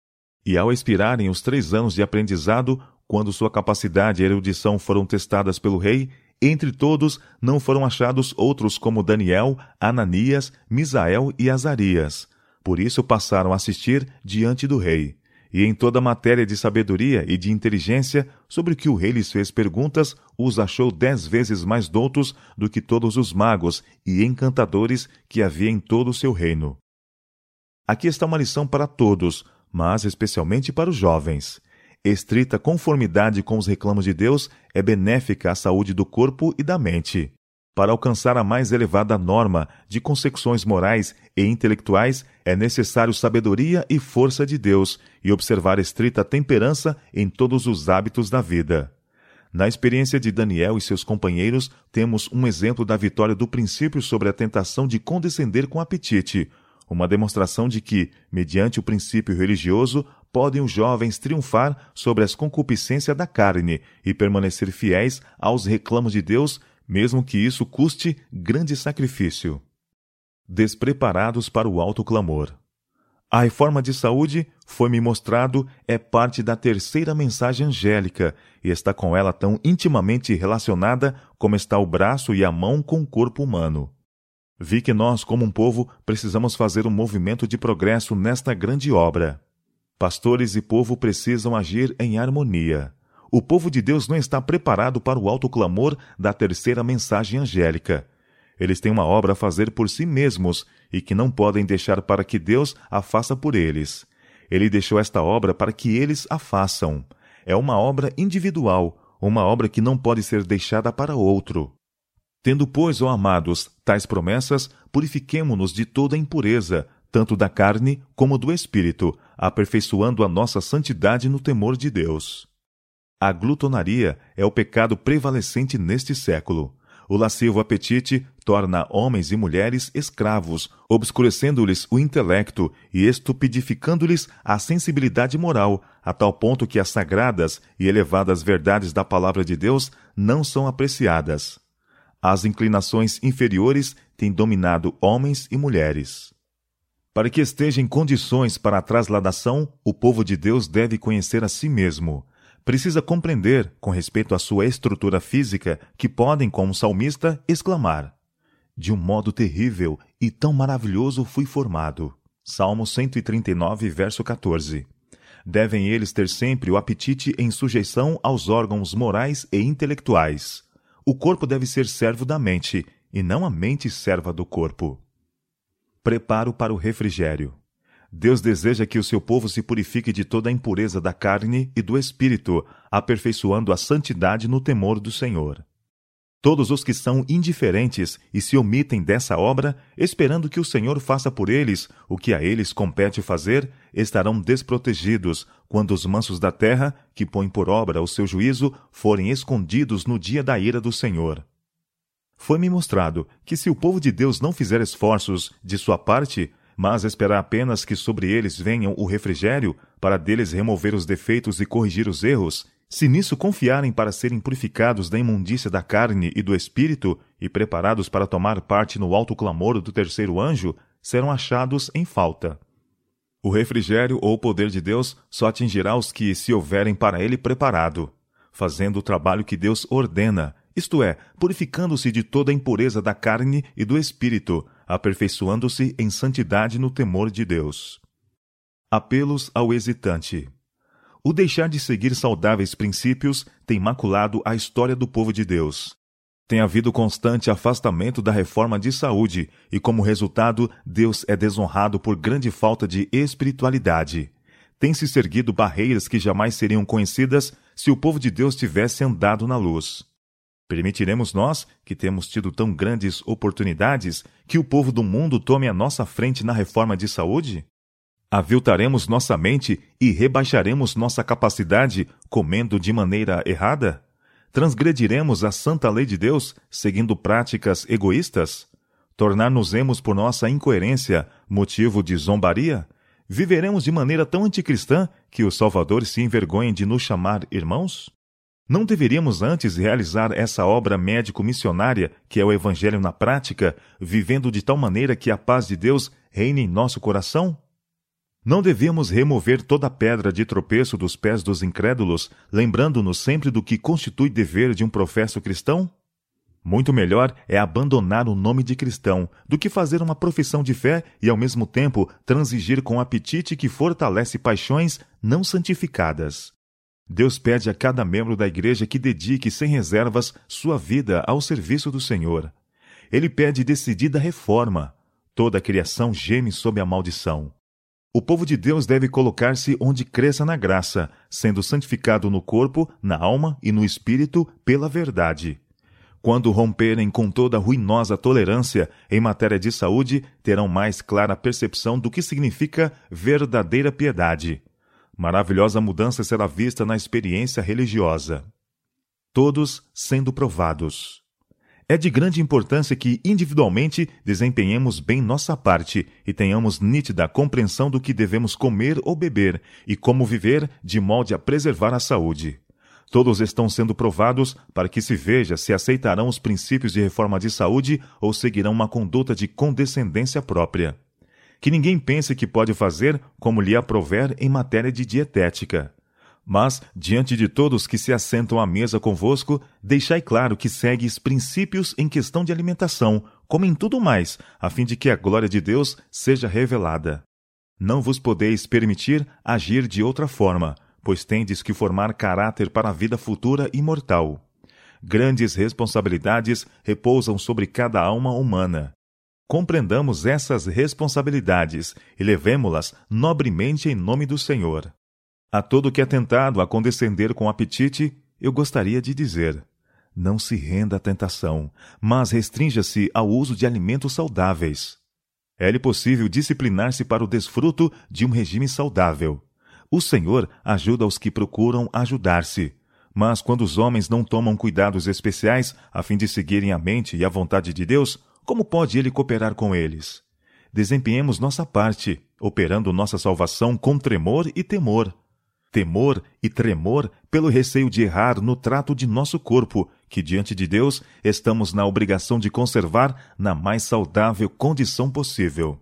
E ao expirarem os três anos de aprendizado, quando sua capacidade e erudição foram testadas pelo rei, entre todos não foram achados outros como Daniel, Ananias, Misael e Azarias. Por isso passaram a assistir diante do rei. E em toda matéria de sabedoria e de inteligência, sobre o que o rei lhes fez perguntas, os achou dez vezes mais doutos do que todos os magos e encantadores que havia em todo o seu reino. Aqui está uma lição para todos, mas especialmente para os jovens. Estrita conformidade com os reclamos de Deus é benéfica à saúde do corpo e da mente. Para alcançar a mais elevada norma de consecuções morais e intelectuais, é necessário sabedoria e força de Deus e observar estrita temperança em todos os hábitos da vida. Na experiência de Daniel e seus companheiros, temos um exemplo da vitória do princípio sobre a tentação de condescender com apetite, uma demonstração de que, mediante o princípio religioso, podem os jovens triunfar sobre as concupiscências da carne e permanecer fiéis aos reclamos de Deus, mesmo que isso custe grande sacrifício. Despreparados para o alto clamor. A reforma de saúde, foi-me mostrado, é parte da terceira mensagem angélica e está com ela tão intimamente relacionada como está o braço e a mão com o corpo humano. Vi que nós, como um povo, precisamos fazer um movimento de progresso nesta grande obra. Pastores e povo precisam agir em harmonia. O povo de Deus não está preparado para o alto clamor da terceira mensagem angélica. Eles têm uma obra a fazer por si mesmos e que não podem deixar para que Deus a faça por eles. Ele deixou esta obra para que eles a façam. É uma obra individual, uma obra que não pode ser deixada para outro. Tendo, pois, ó amados, tais promessas, purifiquemo-nos de toda impureza, tanto da carne como do espírito, aperfeiçoando a nossa santidade no temor de Deus. A glutonaria é o pecado prevalecente neste século. O lascivo apetite torna homens e mulheres escravos, obscurecendo-lhes o intelecto e estupidificando-lhes a sensibilidade moral, a tal ponto que as sagradas e elevadas verdades da palavra de Deus não são apreciadas. As inclinações inferiores têm dominado homens e mulheres. Para que esteja em condições para a trasladação, o povo de Deus deve conhecer a si mesmo. Precisa compreender, com respeito à sua estrutura física, que podem, como salmista, exclamar: de um modo terrível e tão maravilhoso fui formado. Salmo cento e trinta e nove, verso quatorze. Devem eles ter sempre o apetite em sujeição aos órgãos morais e intelectuais. O corpo deve ser servo da mente, e não a mente serva do corpo. Preparo para o refrigério. Deus deseja que o seu povo se purifique de toda a impureza da carne e do espírito, aperfeiçoando a santidade no temor do Senhor. Todos os que são indiferentes e se omitem dessa obra, esperando que o Senhor faça por eles o que a eles compete fazer, estarão desprotegidos quando os mansos da terra, que põem por obra o seu juízo, forem escondidos no dia da ira do Senhor. Foi-me mostrado que se o povo de Deus não fizer esforços de sua parte, mas esperar apenas que sobre eles venham o refrigério, para deles remover os defeitos e corrigir os erros, se nisso confiarem para serem purificados da imundícia da carne e do espírito e preparados para tomar parte no alto clamor do terceiro anjo, serão achados em falta. O refrigério ou o poder de Deus só atingirá os que se houverem para ele preparado, fazendo o trabalho que Deus ordena, isto é, purificando-se de toda a impureza da carne e do espírito, aperfeiçoando-se em santidade no temor de Deus. Apelos ao hesitante. O deixar de seguir saudáveis princípios tem maculado a história do povo de Deus. Tem havido constante afastamento da reforma de saúde e, como resultado, Deus é desonrado por grande falta de espiritualidade. Tem-se erguido barreiras que jamais seriam conhecidas se o povo de Deus tivesse andado na luz. Permitiremos nós, que temos tido tão grandes oportunidades, que o povo do mundo tome a nossa frente na reforma de saúde? Aviltaremos nossa mente e rebaixaremos nossa capacidade comendo de maneira errada? Transgrediremos a santa lei de Deus seguindo práticas egoístas? Tornar-nos-emos por nossa incoerência motivo de zombaria? Viveremos de maneira tão anticristã que o Salvador se envergonhe de nos chamar irmãos? Não deveríamos antes realizar essa obra médico-missionária, que é o Evangelho na prática, vivendo de tal maneira que a paz de Deus reine em nosso coração? Não devemos remover toda a pedra de tropeço dos pés dos incrédulos, lembrando-nos sempre do que constitui dever de um professo cristão? Muito melhor é abandonar o nome de cristão do que fazer uma profissão de fé e, ao mesmo tempo, transigir com apetite que fortalece paixões não santificadas. Deus pede a cada membro da igreja que dedique sem reservas sua vida ao serviço do Senhor. Ele pede decidida reforma. Toda a criação geme sob a maldição. O povo de Deus deve colocar-se onde cresça na graça, sendo santificado no corpo, na alma e no espírito pela verdade. Quando romperem com toda ruinosa tolerância em matéria de saúde, terão mais clara percepção do que significa verdadeira piedade. Maravilhosa mudança será vista na experiência religiosa. Todos sendo provados. É de grande importância que, individualmente, desempenhemos bem nossa parte e tenhamos nítida compreensão do que devemos comer ou beber e como viver de modo a preservar a saúde. Todos estão sendo provados para que se veja se aceitarão os princípios de reforma de saúde ou seguirão uma conduta de condescendência própria. Que ninguém pense que pode fazer como lhe aprouver em matéria de dietética. Mas, diante de todos que se assentam à mesa convosco, deixai claro que segues princípios em questão de alimentação, como em tudo mais, a fim de que a glória de Deus seja revelada. Não vos podeis permitir agir de outra forma, pois tendes que formar caráter para a vida futura e mortal. Grandes responsabilidades repousam sobre cada alma humana. Compreendamos essas responsabilidades e levemo-las nobremente em nome do Senhor. A todo que é tentado a condescender com apetite, eu gostaria de dizer: não se renda à tentação, mas restrinja-se ao uso de alimentos saudáveis. É-lhe possível disciplinar-se para o desfruto de um regime saudável. O Senhor ajuda os que procuram ajudar-se. Mas quando os homens não tomam cuidados especiais a fim de seguirem a mente e a vontade de Deus, como pode Ele cooperar com eles? Desempenhemos nossa parte, operando nossa salvação com tremor e temor. Temor e tremor pelo receio de errar no trato de nosso corpo, que diante de Deus estamos na obrigação de conservar na mais saudável condição possível.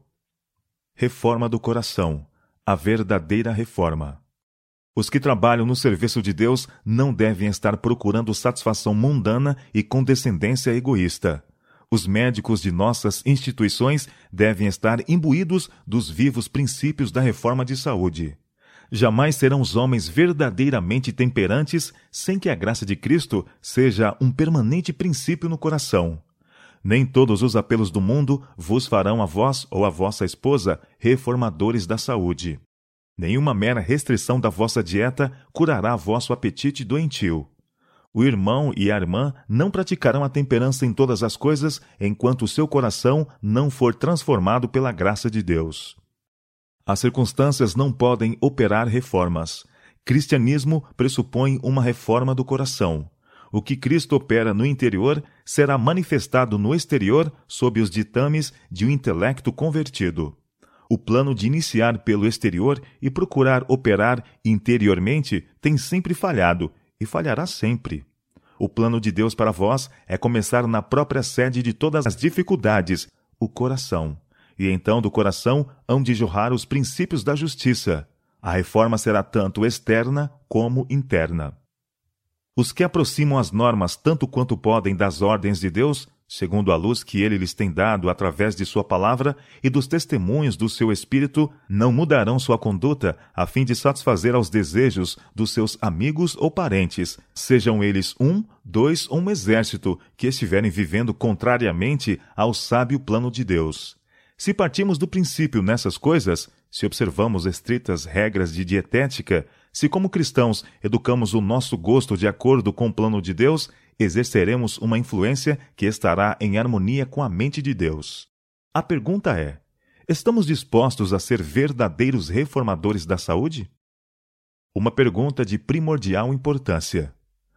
Reforma do coração. A verdadeira reforma. Os que trabalham no serviço de Deus não devem estar procurando satisfação mundana e condescendência egoísta. Os médicos de nossas instituições devem estar imbuídos dos vivos princípios da reforma de saúde. Jamais serão os homens verdadeiramente temperantes sem que a graça de Cristo seja um permanente princípio no coração. Nem todos os apelos do mundo vos farão a vós ou a vossa esposa reformadores da saúde. Nenhuma mera restrição da vossa dieta curará vosso apetite doentio. O irmão e a irmã não praticarão a temperança em todas as coisas enquanto o seu coração não for transformado pela graça de Deus. As circunstâncias não podem operar reformas. Cristianismo pressupõe uma reforma do coração. O que Cristo opera no interior será manifestado no exterior sob os ditames de um intelecto convertido. O plano de iniciar pelo exterior e procurar operar interiormente tem sempre falhado e falhará sempre. O plano de Deus para vós é começar na própria sede de todas as dificuldades, o coração. E então do coração hão de jorrar os princípios da justiça. A reforma será tanto externa como interna. Os que aproximam as normas tanto quanto podem das ordens de Deus, segundo a luz que Ele lhes tem dado através de sua palavra e dos testemunhos do seu Espírito, não mudarão sua conduta a fim de satisfazer aos desejos dos seus amigos ou parentes, sejam eles um, dois ou um exército que estiverem vivendo contrariamente ao sábio plano de Deus. Se partimos do princípio nessas coisas, se observamos estritas regras de dietética, se como cristãos educamos o nosso gosto de acordo com o plano de Deus, exerceremos uma influência que estará em harmonia com a mente de Deus. A pergunta é: estamos dispostos a ser verdadeiros reformadores da saúde? Uma pergunta de primordial importância.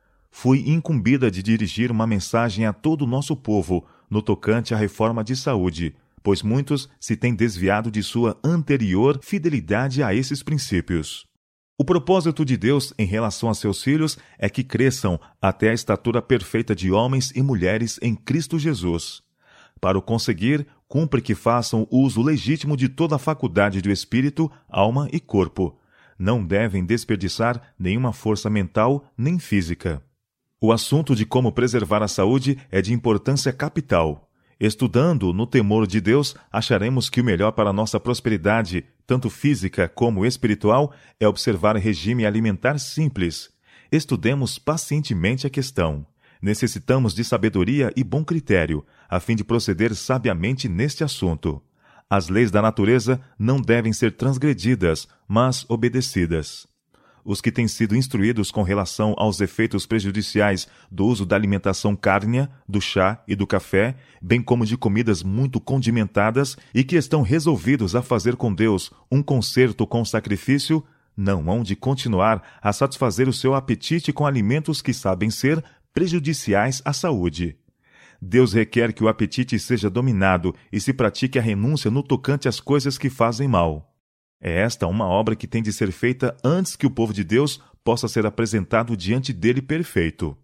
Fui incumbida de dirigir uma mensagem a todo o nosso povo no tocante à reforma de saúde, pois muitos se têm desviado de sua anterior fidelidade a esses princípios. O propósito de Deus em relação a seus filhos é que cresçam até a estatura perfeita de homens e mulheres em Cristo Jesus. Para o conseguir, cumpre que façam uso legítimo de toda a faculdade do espírito, alma e corpo. Não devem desperdiçar nenhuma força mental nem física. O assunto de como preservar a saúde é de importância capital. Estudando no temor de Deus, acharemos que o melhor para a nossa prosperidade, tanto física como espiritual, é observar regime alimentar simples. Estudemos pacientemente a questão. Necessitamos de sabedoria e bom critério, a fim de proceder sabiamente neste assunto. As leis da natureza não devem ser transgredidas, mas obedecidas. Os que têm sido instruídos com relação aos efeitos prejudiciais do uso da alimentação cárnea, do chá e do café, bem como de comidas muito condimentadas e que estão resolvidos a fazer com Deus um concerto com sacrifício, não hão de continuar a satisfazer o seu apetite com alimentos que sabem ser prejudiciais à saúde. Deus requer que o apetite seja dominado e se pratique a renúncia no tocante às coisas que fazem mal. É esta uma obra que tem de ser feita antes que o povo de Deus possa ser apresentado diante dele perfeito.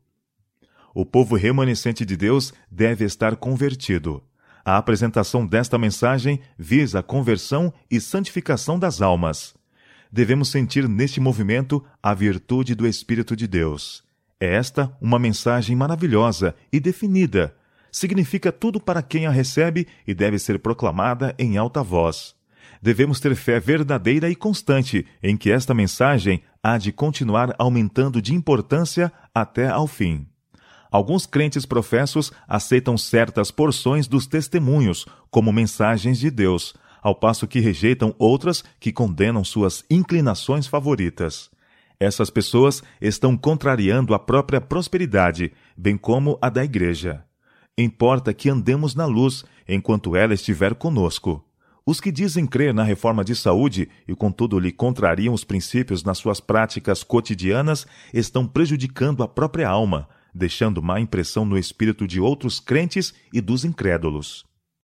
O povo remanescente de Deus deve estar convertido. A apresentação desta mensagem visa a conversão e santificação das almas. Devemos sentir neste movimento a virtude do Espírito de Deus. É esta uma mensagem maravilhosa e definida. Significa tudo para quem a recebe e deve ser proclamada em alta voz. Devemos ter fé verdadeira e constante em que esta mensagem há de continuar aumentando de importância até ao fim. Alguns crentes professos aceitam certas porções dos testemunhos como mensagens de Deus, ao passo que rejeitam outras que condenam suas inclinações favoritas. Essas pessoas estão contrariando a própria prosperidade, bem como a da igreja. Importa que andemos na luz enquanto ela estiver conosco. Os que dizem crer na reforma de saúde e contudo lhe contrariam os princípios nas suas práticas cotidianas estão prejudicando a própria alma, deixando má impressão no espírito de outros crentes e dos incrédulos.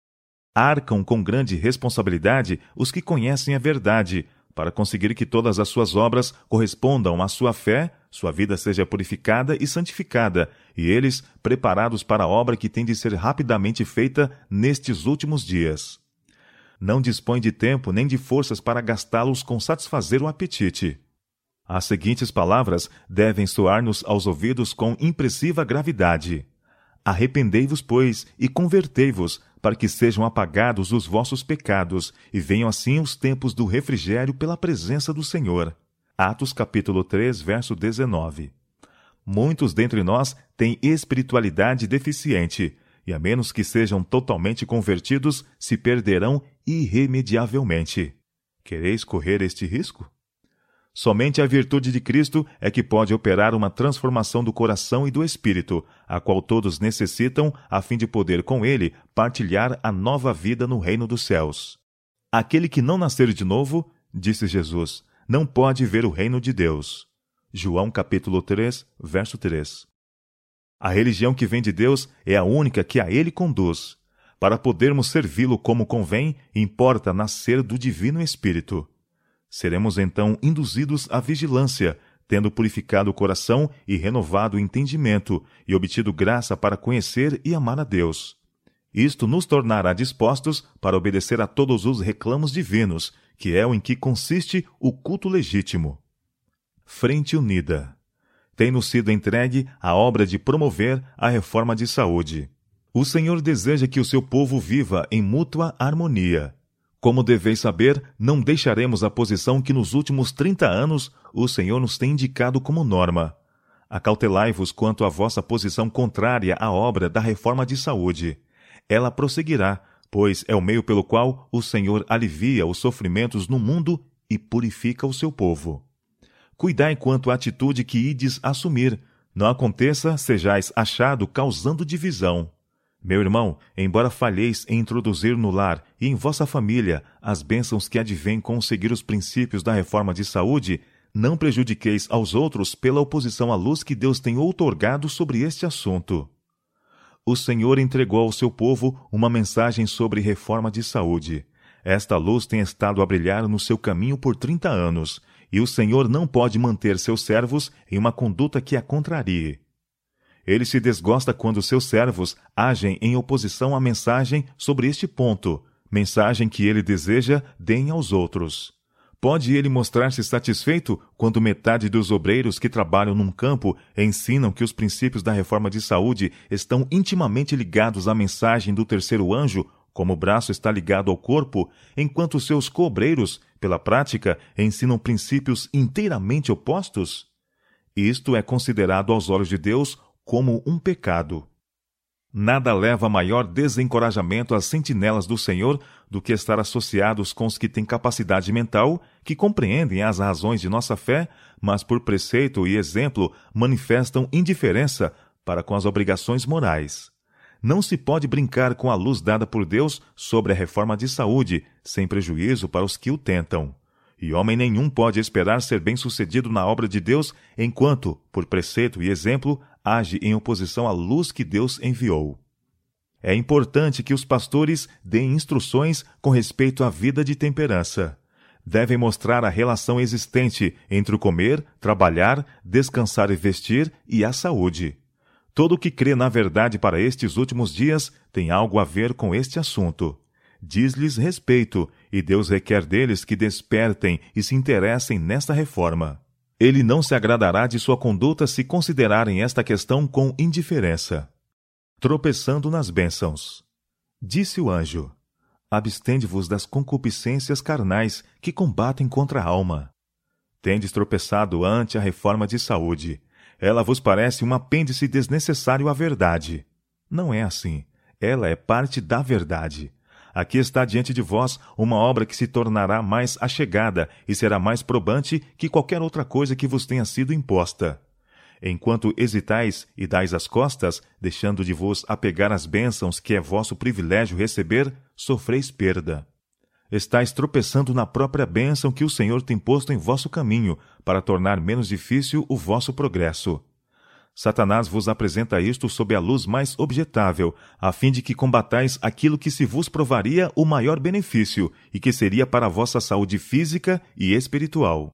Arcam com grande responsabilidade os que conhecem a verdade, para conseguir que todas as suas obras correspondam à sua fé, sua vida seja purificada e santificada, e eles preparados para a obra que tem de ser rapidamente feita nestes últimos dias. Não dispõe de tempo nem de forças para gastá-los com satisfazer o apetite. As seguintes palavras devem soar-nos aos ouvidos com impressiva gravidade. Arrependei-vos, pois, e convertei-vos, para que sejam apagados os vossos pecados, e venham assim os tempos do refrigério pela presença do Senhor. Atos capítulo três, verso dezenove. Muitos dentre nós têm espiritualidade deficiente, e a menos que sejam totalmente convertidos, se perderão irremediavelmente. Quereis correr este risco? Somente a virtude de Cristo é que pode operar uma transformação do coração e do espírito, a qual todos necessitam a fim de poder com ele partilhar a nova vida no reino dos céus. Aquele que não nascer de novo, disse Jesus, não pode ver o reino de Deus. João capítulo três, verso três. A religião que vem de Deus é a única que a ele conduz. Para podermos servi-lo como convém, importa nascer do Divino Espírito. Seremos então induzidos à vigilância, tendo purificado o coração e renovado o entendimento, e obtido graça para conhecer e amar a Deus. Isto nos tornará dispostos para obedecer a todos os reclamos divinos, que é o em que consiste o culto legítimo. Frente Unida. Tem-nos sido entregue a obra de promover a reforma de saúde. O Senhor deseja que o seu povo viva em mútua harmonia. Como deveis saber, não deixaremos a posição que nos últimos trinta anos o Senhor nos tem indicado como norma. Acautelai-vos quanto à vossa posição contrária à obra da reforma de saúde. Ela prosseguirá, pois é o meio pelo qual o Senhor alivia os sofrimentos no mundo e purifica o seu povo. Cuidai quanto à atitude que ides assumir. Não aconteça, sejais achado causando divisão. Meu irmão, embora falheis em introduzir no lar e em vossa família as bênçãos que advêm com seguir os princípios da reforma de saúde, não prejudiqueis aos outros pela oposição à luz que Deus tem outorgado sobre este assunto. O Senhor entregou ao seu povo uma mensagem sobre reforma de saúde. Esta luz tem estado a brilhar no seu caminho por trinta anos, e o Senhor não pode manter seus servos em uma conduta que a contrarie. Ele se desgosta quando seus servos agem em oposição à mensagem sobre este ponto, mensagem que ele deseja deem aos outros. Pode ele mostrar-se satisfeito quando metade dos obreiros que trabalham num campo ensinam que os princípios da reforma de saúde estão intimamente ligados à mensagem do terceiro anjo, como o braço está ligado ao corpo, enquanto seus co-obreiros, pela prática, ensinam princípios inteiramente opostos? Isto é considerado aos olhos de Deus como um pecado. Nada leva a maior desencorajamento às sentinelas do Senhor do que estar associados com os que têm capacidade mental, que compreendem as razões de nossa fé, mas por preceito e exemplo manifestam indiferença para com as obrigações morais. Não se pode brincar com a luz dada por Deus sobre a reforma de saúde, sem prejuízo para os que o tentam. E homem nenhum pode esperar ser bem-sucedido na obra de Deus enquanto, por preceito e exemplo, age em oposição à luz que Deus enviou. É importante que os pastores deem instruções com respeito à vida de temperança. Devem mostrar a relação existente entre o comer, trabalhar, descansar e vestir e a saúde. Todo o que crê na verdade para estes últimos dias tem algo a ver com este assunto. Diz-lhes respeito, e Deus requer deles que despertem e se interessem nesta reforma. Ele não se agradará de sua conduta se considerarem esta questão com indiferença. Tropeçando nas bênçãos. Disse o anjo: abstende-vos das concupiscências carnais que combatem contra a alma. Tendes tropeçado ante a reforma de saúde. Ela vos parece um apêndice desnecessário à verdade. Não é assim. Ela é parte da verdade. Aqui está diante de vós uma obra que se tornará mais achegada e será mais probante que qualquer outra coisa que vos tenha sido imposta. Enquanto hesitais e dais as costas, deixando de vos apegar às bênçãos que é vosso privilégio receber, sofreis perda. Estais tropeçando na própria bênção que o Senhor tem posto em vosso caminho, para tornar menos difícil o vosso progresso. Satanás vos apresenta isto sob a luz mais objetável, a fim de que combatais aquilo que se vos provaria o maior benefício e que seria para a vossa saúde física e espiritual.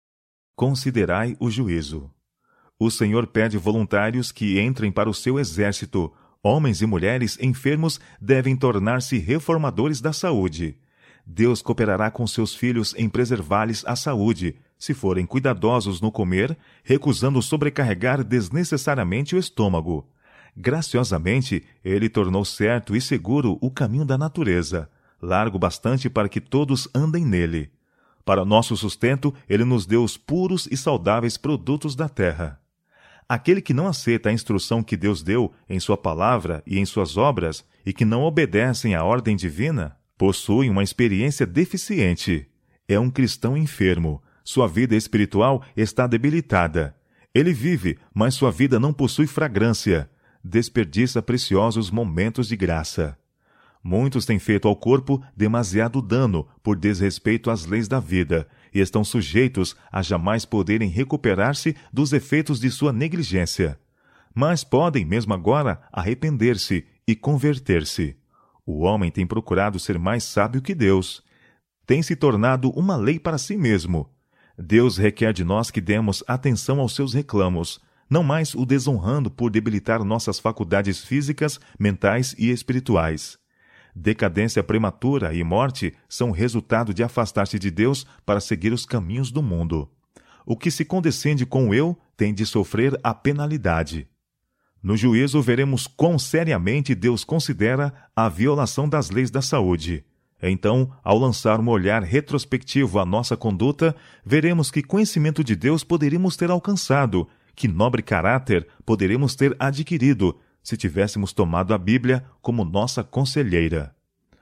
Considerai o juízo. O Senhor pede voluntários que entrem para o seu exército. Homens e mulheres enfermos devem tornar-se reformadores da saúde. Deus cooperará com seus filhos em preservar-lhes a saúde, se forem cuidadosos no comer, recusando sobrecarregar desnecessariamente o estômago. Graciosamente, ele tornou certo e seguro o caminho da natureza, largo bastante para que todos andem nele. Para nosso sustento, ele nos deu os puros e saudáveis produtos da terra. Aquele que não aceita a instrução que Deus deu em sua palavra e em suas obras, e que não obedecem à ordem divina, possui uma experiência deficiente. É um cristão enfermo. Sua vida espiritual está debilitada. Ele vive, mas sua vida não possui fragrância. Desperdiça preciosos momentos de graça. Muitos têm feito ao corpo demasiado dano por desrespeito às leis da vida e estão sujeitos a jamais poderem recuperar-se dos efeitos de sua negligência. Mas podem, mesmo agora, arrepender-se e converter-se. O homem tem procurado ser mais sábio que Deus. Tem se tornado uma lei para si mesmo. Deus requer de nós que demos atenção aos seus reclamos, não mais o desonrando por debilitar nossas faculdades físicas, mentais e espirituais. Decadência prematura e morte são resultado de afastar-se de Deus para seguir os caminhos do mundo. O que se condescende com o eu tem de sofrer a penalidade. No juízo veremos quão seriamente Deus considera a violação das leis da saúde. Então, ao lançar um olhar retrospectivo à nossa conduta, veremos que conhecimento de Deus poderíamos ter alcançado, que nobre caráter poderíamos ter adquirido, se tivéssemos tomado a Bíblia como nossa conselheira.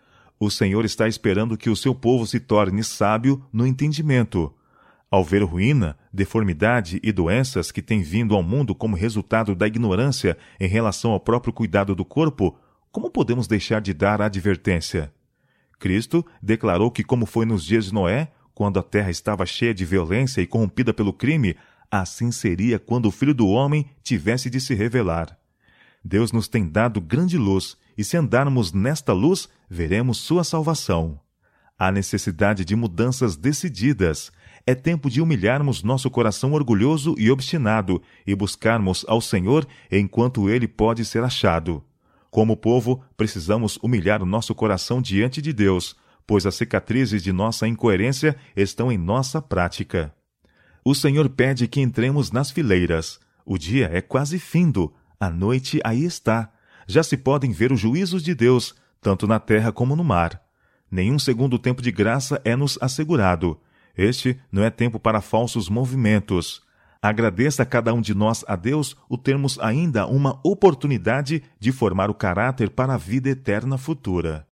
O Senhor está esperando que o seu povo se torne sábio no entendimento. Ao ver ruína, deformidade e doenças que têm vindo ao mundo como resultado da ignorância em relação ao próprio cuidado do corpo, como podemos deixar de dar a advertência? Cristo declarou que, como foi nos dias de Noé, quando a terra estava cheia de violência e corrompida pelo crime, assim seria quando o Filho do Homem tivesse de se revelar. Deus nos tem dado grande luz, e se andarmos nesta luz, veremos sua salvação. Há necessidade de mudanças decididas. É tempo de humilharmos nosso coração orgulhoso e obstinado e buscarmos ao Senhor enquanto ele pode ser achado. Como povo, precisamos humilhar o nosso coração diante de Deus, pois as cicatrizes de nossa incoerência estão em nossa prática. O Senhor pede que entremos nas fileiras. O dia é quase findo, a noite aí está. Já se podem ver os juízos de Deus, tanto na terra como no mar. Nenhum segundo tempo de graça é-nos assegurado. Este não é tempo para falsos movimentos. Agradeça a cada um de nós a Deus o termos ainda uma oportunidade de formar o caráter para a vida eterna futura.